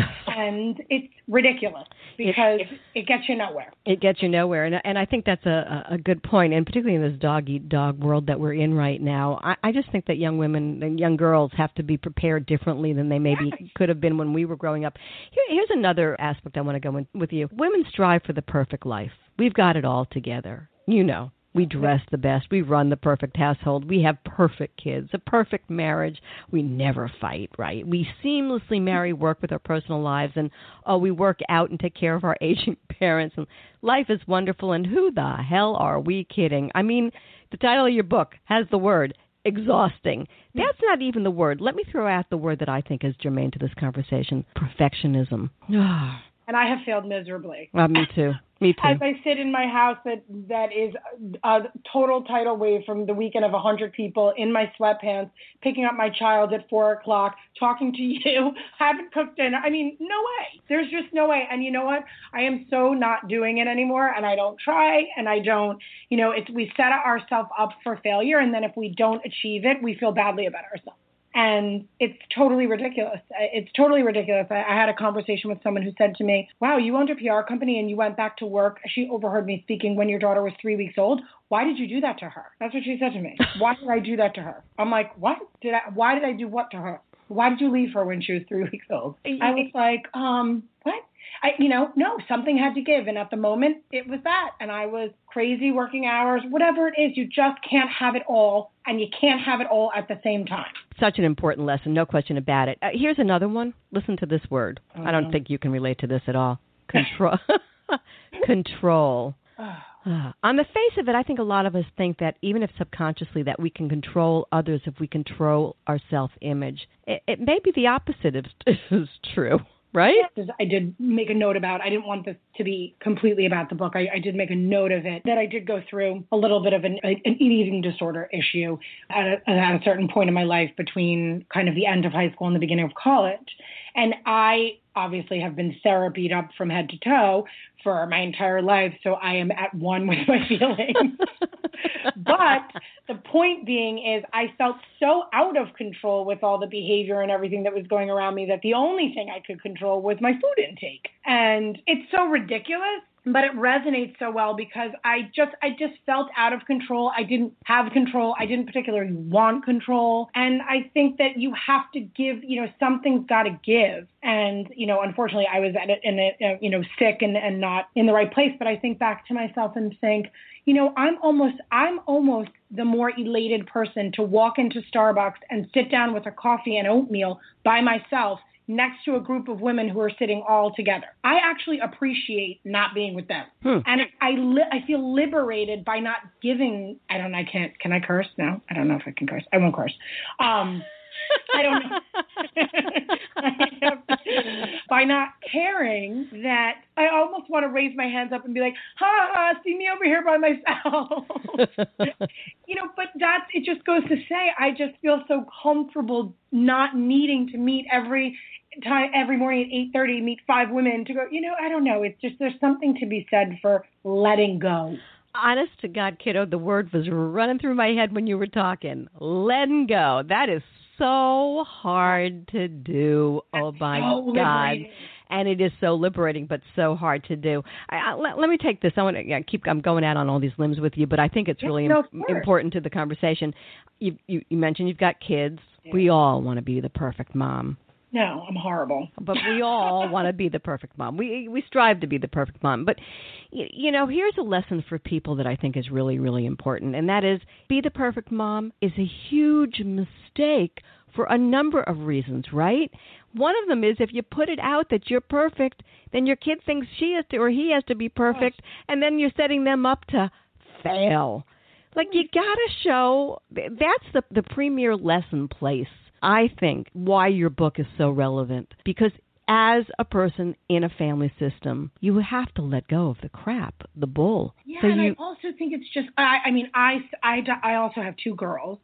And it's ridiculous because it, it gets you nowhere. It gets you nowhere. And, and I think that's a, a good point. And particularly in this dog-eat-dog world that we're in right now, I, I just think that young women and young girls have to be prepared differently than they maybe yes. could have been when we were growing up. Here, here's another aspect I want to go in with you. Women strive for the perfect life. We've got it all together. You know. We dress the best. We run the perfect household. We have perfect kids, a perfect marriage. We never fight, right? We seamlessly marry work with our personal lives. And, oh, we work out and take care of our aging parents. And life is wonderful. And who the hell are we kidding? I mean, the title of your book has the word exhausting. That's not even the word. Let me throw out the word that I think is germane to this conversation, perfectionism. And I have failed miserably. Uh, me too. Me too. As I sit in my house that that is a total tidal wave from the weekend of one hundred people in my sweatpants, picking up my child at four o'clock, talking to you, haven't cooked dinner. I mean, no way. There's just no way. And you know what? I am so not doing it anymore, and I don't try, and I don't, you know, it's we set ourselves up for failure, and then if we don't achieve it, we feel badly about ourselves. And it's totally ridiculous. It's totally ridiculous. I, I had a conversation with someone who said to me, wow, you owned a P R company and you went back to work. She overheard me speaking when your daughter was three weeks old. Why did you do that to her? That's what she said to me. Why did I do that to her? I'm like, what? Did I? Why did I do what to her? Why did you leave her when she was three weeks old? I was like, um, what? I, you know, no, something had to give. And at the moment, it was that. And I was crazy working hours, whatever it is. You just can't have it all. And you can't have it all at the same time. Such an important lesson, no question about it. Uh, here's another one. Listen to this word. Mm-hmm. I don't think you can relate to this at all. Control. Control. Uh, on the face of it, I think a lot of us think that even if subconsciously that we can control others if we control our self-image. It, it may be the opposite is, is true. Right? I did make a note about, I didn't want this to be completely about the book. I, I did make a note of it, that I did go through a little bit of an, an eating disorder issue at a, at a certain point in my life between kind of the end of high school and the beginning of college. And I obviously have been therapied up from head to toe for my entire life, so I am at one with my feelings. But the point being is I felt so out of control with all the behavior and everything that was going around me that the only thing I could control was my food intake. And it's so ridiculous but it resonates so well because I just I just felt out of control. I didn't have control. I didn't particularly want control. And I think that you have to give, you know, something's got to give. And, you know, unfortunately, I was at it in a, you know, sick and, and not in the right place. But I think back to myself and think, you know, I'm almost I'm almost the more elated person to walk into Starbucks and sit down with a coffee and oatmeal by myself next to a group of women who are sitting all together. I actually appreciate not being with them. Hmm. And I li- I feel liberated by not giving, I don't know, I can't, can I curse? No, I don't know if I can curse. I won't curse. Um, I don't know. By not caring that I almost want to raise my hands up and be like, ha ha, see me over here by myself. You know, but that's, it just goes to say, I just feel so comfortable not needing to meet every time, every morning at eight thirty, meet five women to go, you know, I don't know. It's just, there's something to be said for letting go. Honest to God, kiddo, the word was running through my head when you were talking. Letting go. That is so hard to do. Oh, my so God. And it is so liberating, but so hard to do. I, I, let, let me take this. I want to yeah, keep. I'm going out on all these limbs with you, but I think it's really yeah, no, im- important to the conversation. You, you, you mentioned you've got kids. Yeah. We all want to be the perfect mom. No, I'm horrible. But we all want to be the perfect mom. We we strive to be the perfect mom. But, you know, here's a lesson for people that I think is really, really important, and that is be the perfect mom is a huge mistake for a number of reasons, right? One of them is if you put it out that you're perfect, then your kid thinks she has to or he has to be perfect, and then you're setting them up to fail. Like, you got to show – that's the, the premier lesson place, I think, why your book is so relevant. Because as a person in a family system, you have to let go of the crap, the bull. Yeah, so and you, I also think it's just – I I mean, I, I, I also have two girls.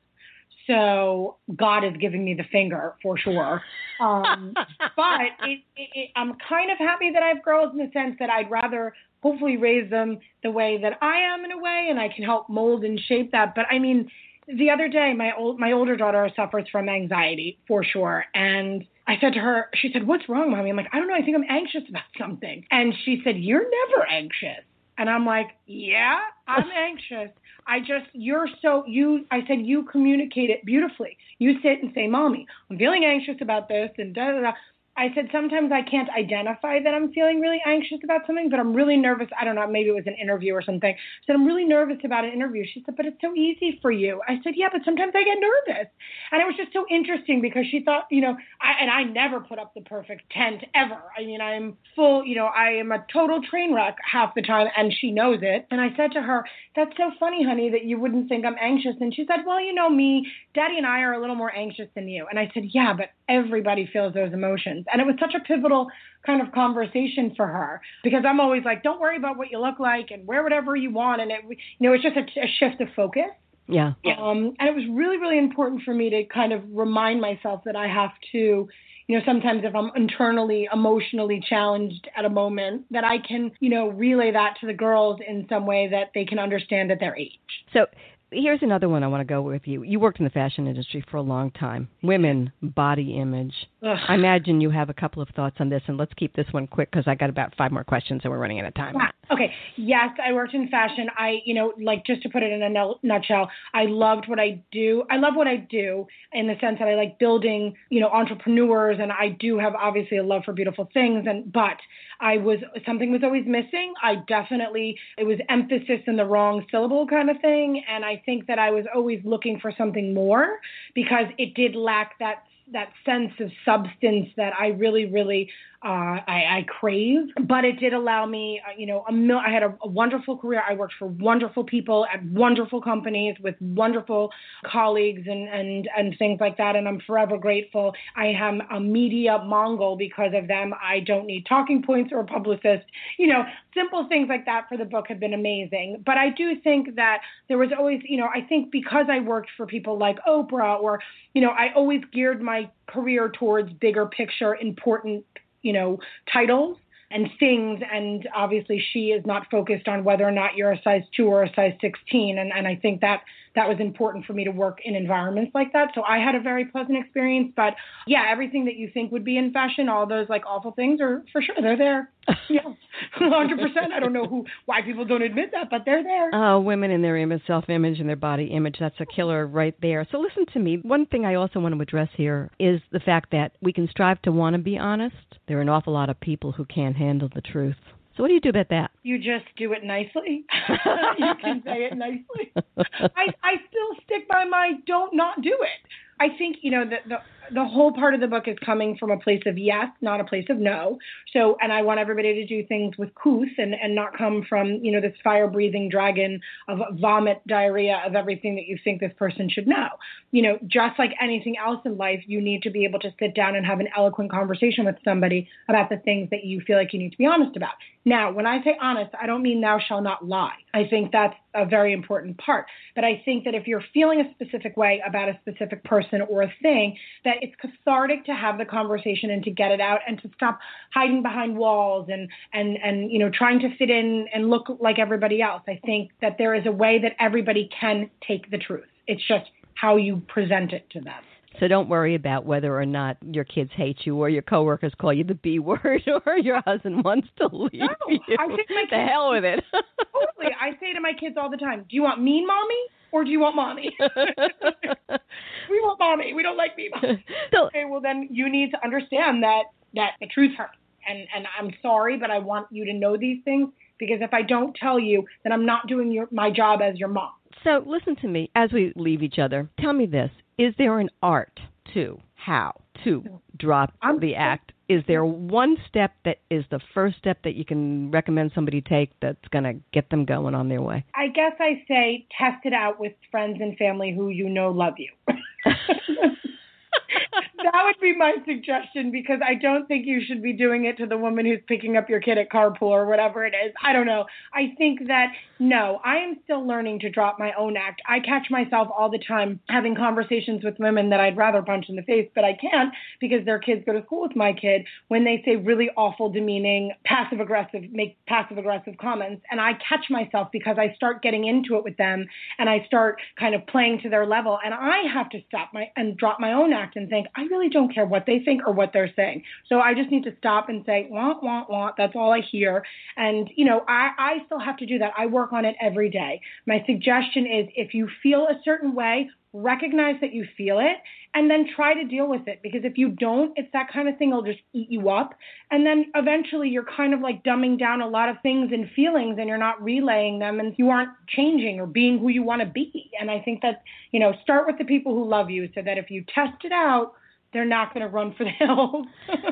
So God is giving me the finger for sure. Um, but it, it, it, I'm kind of happy that I have girls in the sense that I'd rather hopefully raise them the way that I am in a way, and I can help mold and shape that. But I mean, the other day, my old, my older daughter suffers from anxiety for sure. And I said to her, she said, "What's wrong, Mommy?" I'm like, "I don't know. I think I'm anxious about something." And she said, "You're never anxious." And I'm like, "Yeah, I'm anxious. I just, you're so, you, I said, you communicate it beautifully. You sit and say, Mommy, I'm feeling anxious about this and da da da. I said, sometimes I can't identify that I'm feeling really anxious about something, but I'm really nervous. I don't know, maybe it was an interview or something. I said, I'm really nervous about an interview. She said, but it's so easy for you. I said, yeah, but sometimes I get nervous. And it was just so interesting because she thought, you know, I, and I never put up the perfect tent ever. I mean, I'm full, you know, I am a total train wreck half the time, and she knows it. And I said to her, that's so funny, honey, that you wouldn't think I'm anxious. And she said, well, you know me, Daddy and I are a little more anxious than you. And I said, yeah, but everybody feels those emotions. And it was such a pivotal kind of conversation for her because I'm always like, don't worry about what you look like and wear whatever you want. And it, you know, it's just a, a shift of focus. Yeah. Um, and it was really, really important for me to kind of remind myself that I have to, you know, sometimes if I'm internally, emotionally challenged at a moment, that I can, you know, relay that to the girls in some way that they can understand at their age. So here's another one I want to go with you. You worked in the fashion industry for a long time. Women, body image. Ugh. I imagine you have a couple of thoughts on this, and let's keep this one quick because I got about five more questions and we're running out of time. Yeah. Okay. Yes, I worked in fashion. I, you know, like just to put it in a nutshell, I loved what I do. I love what I do in the sense that I like building, you know, entrepreneurs, and I do have obviously a love for beautiful things. And but I was something was always missing. I definitely it was emphasis in the wrong syllable kind of thing, and I think that I was always looking for something more because it did lack that that sense of substance that I really, really uh, I, I crave. But it did allow me, uh, you know, a mil- I had a, a wonderful career. I worked for wonderful people at wonderful companies with wonderful colleagues and, and, and things like that. And I'm forever grateful. I am a media Mongol because of them. I don't need talking points or a publicist. You know, simple things like that for the book have been amazing. But I do think that there was always, you know, I think because I worked for people like Oprah or, you know, I always geared my career towards bigger picture, important, you know, titles and things. And obviously she is not focused on whether or not you're a size two or a size sixteen. And, and I think that that was important for me to work in environments like that. So I had a very pleasant experience. But yeah, everything that you think would be in fashion, all those like awful things are for sure, they're there. Yeah, one hundred percent. I don't know who, why people don't admit that, but they're there. Oh, women in their image, self-image and their body image, that's a killer right there. So listen to me. One thing I also want to address here is the fact that we can strive to want to be honest. There are an awful lot of people who can't handle the truth. So what do you do about that? You just do it nicely. You can say it nicely. I, I still stick by my don't not do it. I think, you know, the, the the whole part of the book is coming from a place of yes, not a place of no. So, and I want everybody to do things with couth and, and not come from, you know, this fire-breathing dragon of vomit diarrhea of everything that you think this person should know. You know, just like anything else in life, you need to be able to sit down and have an eloquent conversation with somebody about the things that you feel like you need to be honest about. Now, when I say honest, I don't mean thou shalt not lie. I think that's a very important part. But I think that if you're feeling a specific way about a specific person or a thing, that it's cathartic to have the conversation and to get it out and to stop hiding behind walls and, and, and you know, trying to fit in and look like everybody else. I think that there is a way that everybody can take the truth. It's just how you present it to them. So don't worry about whether or not your kids hate you or your coworkers call you the B word or your husband wants to leave no, you. I think my kids, the hell with it. Totally. I say to my kids all the time, do you want mean mommy or do you want mommy? We want mommy. We don't like mean mommy. So, okay, well then you need to understand that, that the truth hurts. And, and I'm sorry, but I want you to know these things because if I don't tell you, then I'm not doing your, my job as your mom. So listen to me as we leave each other. Tell me this. Is there an art to how to drop I'm, the act? Is there one step that is the first step that you can recommend somebody take that's going to get them going on their way? I guess I say test it out with friends and family who you know love you. That would be my suggestion because I don't think you should be doing it to the woman who's picking up your kid at carpool or whatever it is. I don't know. I think that, no, I am still learning to drop my own act. I catch myself all the time having conversations with women that I'd rather punch in the face, but I can't because their kids go to school with my kid when they say really awful, demeaning, passive-aggressive, make passive-aggressive comments. And I catch myself because I start getting into it with them and I start kind of playing to their level. And I have to stop my and drop my own act and think, I really don't care what they think or what they're saying. So I just need to stop and say, wah, wah, wah. That's all I hear. And, you know, I, I still have to do that. I work on it every day. My suggestion is if you feel a certain way, recognize that you feel it and then try to deal with it. Because if you don't, it's that kind of thing that'll just eat you up. And then eventually you're kind of like dumbing down a lot of things and feelings and you're not relaying them and you aren't changing or being who you want to be. And I think that, you know, start with the people who love you so that if you test it out, they're not going to run for the hills.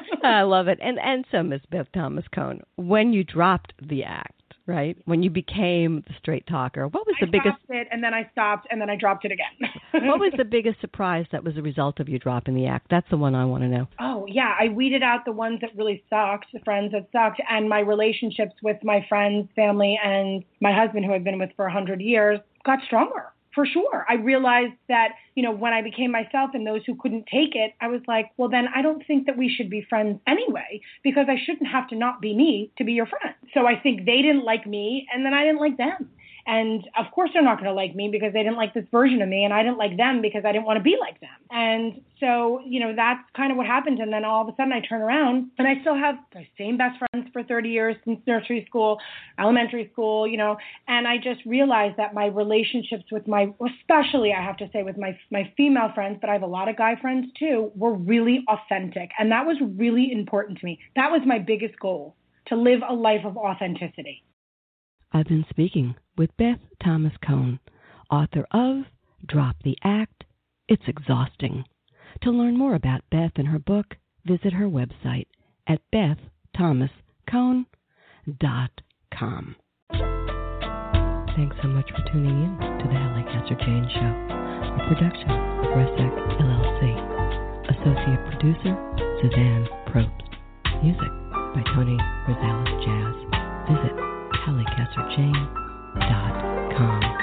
I love it. And and so, Miss Beth Thomas Cohn, when you dropped the act, right, when you became the straight talker, what was the I biggest... I it, and then I stopped, and then I dropped it again. What was the biggest surprise that was a result of you dropping the act? That's the one I want to know. Oh, yeah. I weeded out the ones that really sucked, the friends that sucked, and my relationships with my friends, family, and my husband, who I've been with for one hundred years, got stronger. For sure. I realized that, you know, when I became myself and those who couldn't take it, I was like, well, then I don't think that we should be friends anyway, because I shouldn't have to not be me to be your friend. So I think they didn't like me and then I didn't like them. And of course they're not going to like me because they didn't like this version of me, and I didn't like them because I didn't want to be like them. And so, you know, that's kind of what happened. And then all of a sudden I turn around and I still have the same best friends for thirty years since nursery school, elementary school, you know, and I just realized that my relationships with my, especially I have to say with my, my female friends, but I have a lot of guy friends too, were really authentic. And that was really important to me. That was my biggest goal, to live a life of authenticity. I've been speaking with Beth Thomas Cohn, author of Drop the Act, It's Exhausting. To learn more about Beth and her book, visit her website at beth thomas cohn dot com. Thanks so much for tuning in to the Hallie Casser-Jayne Show, a production of Resec L L C. Associate producer, Suzanne Probst. Music by Tony Rosales Jazz. Visit hallie casser jayne dot com.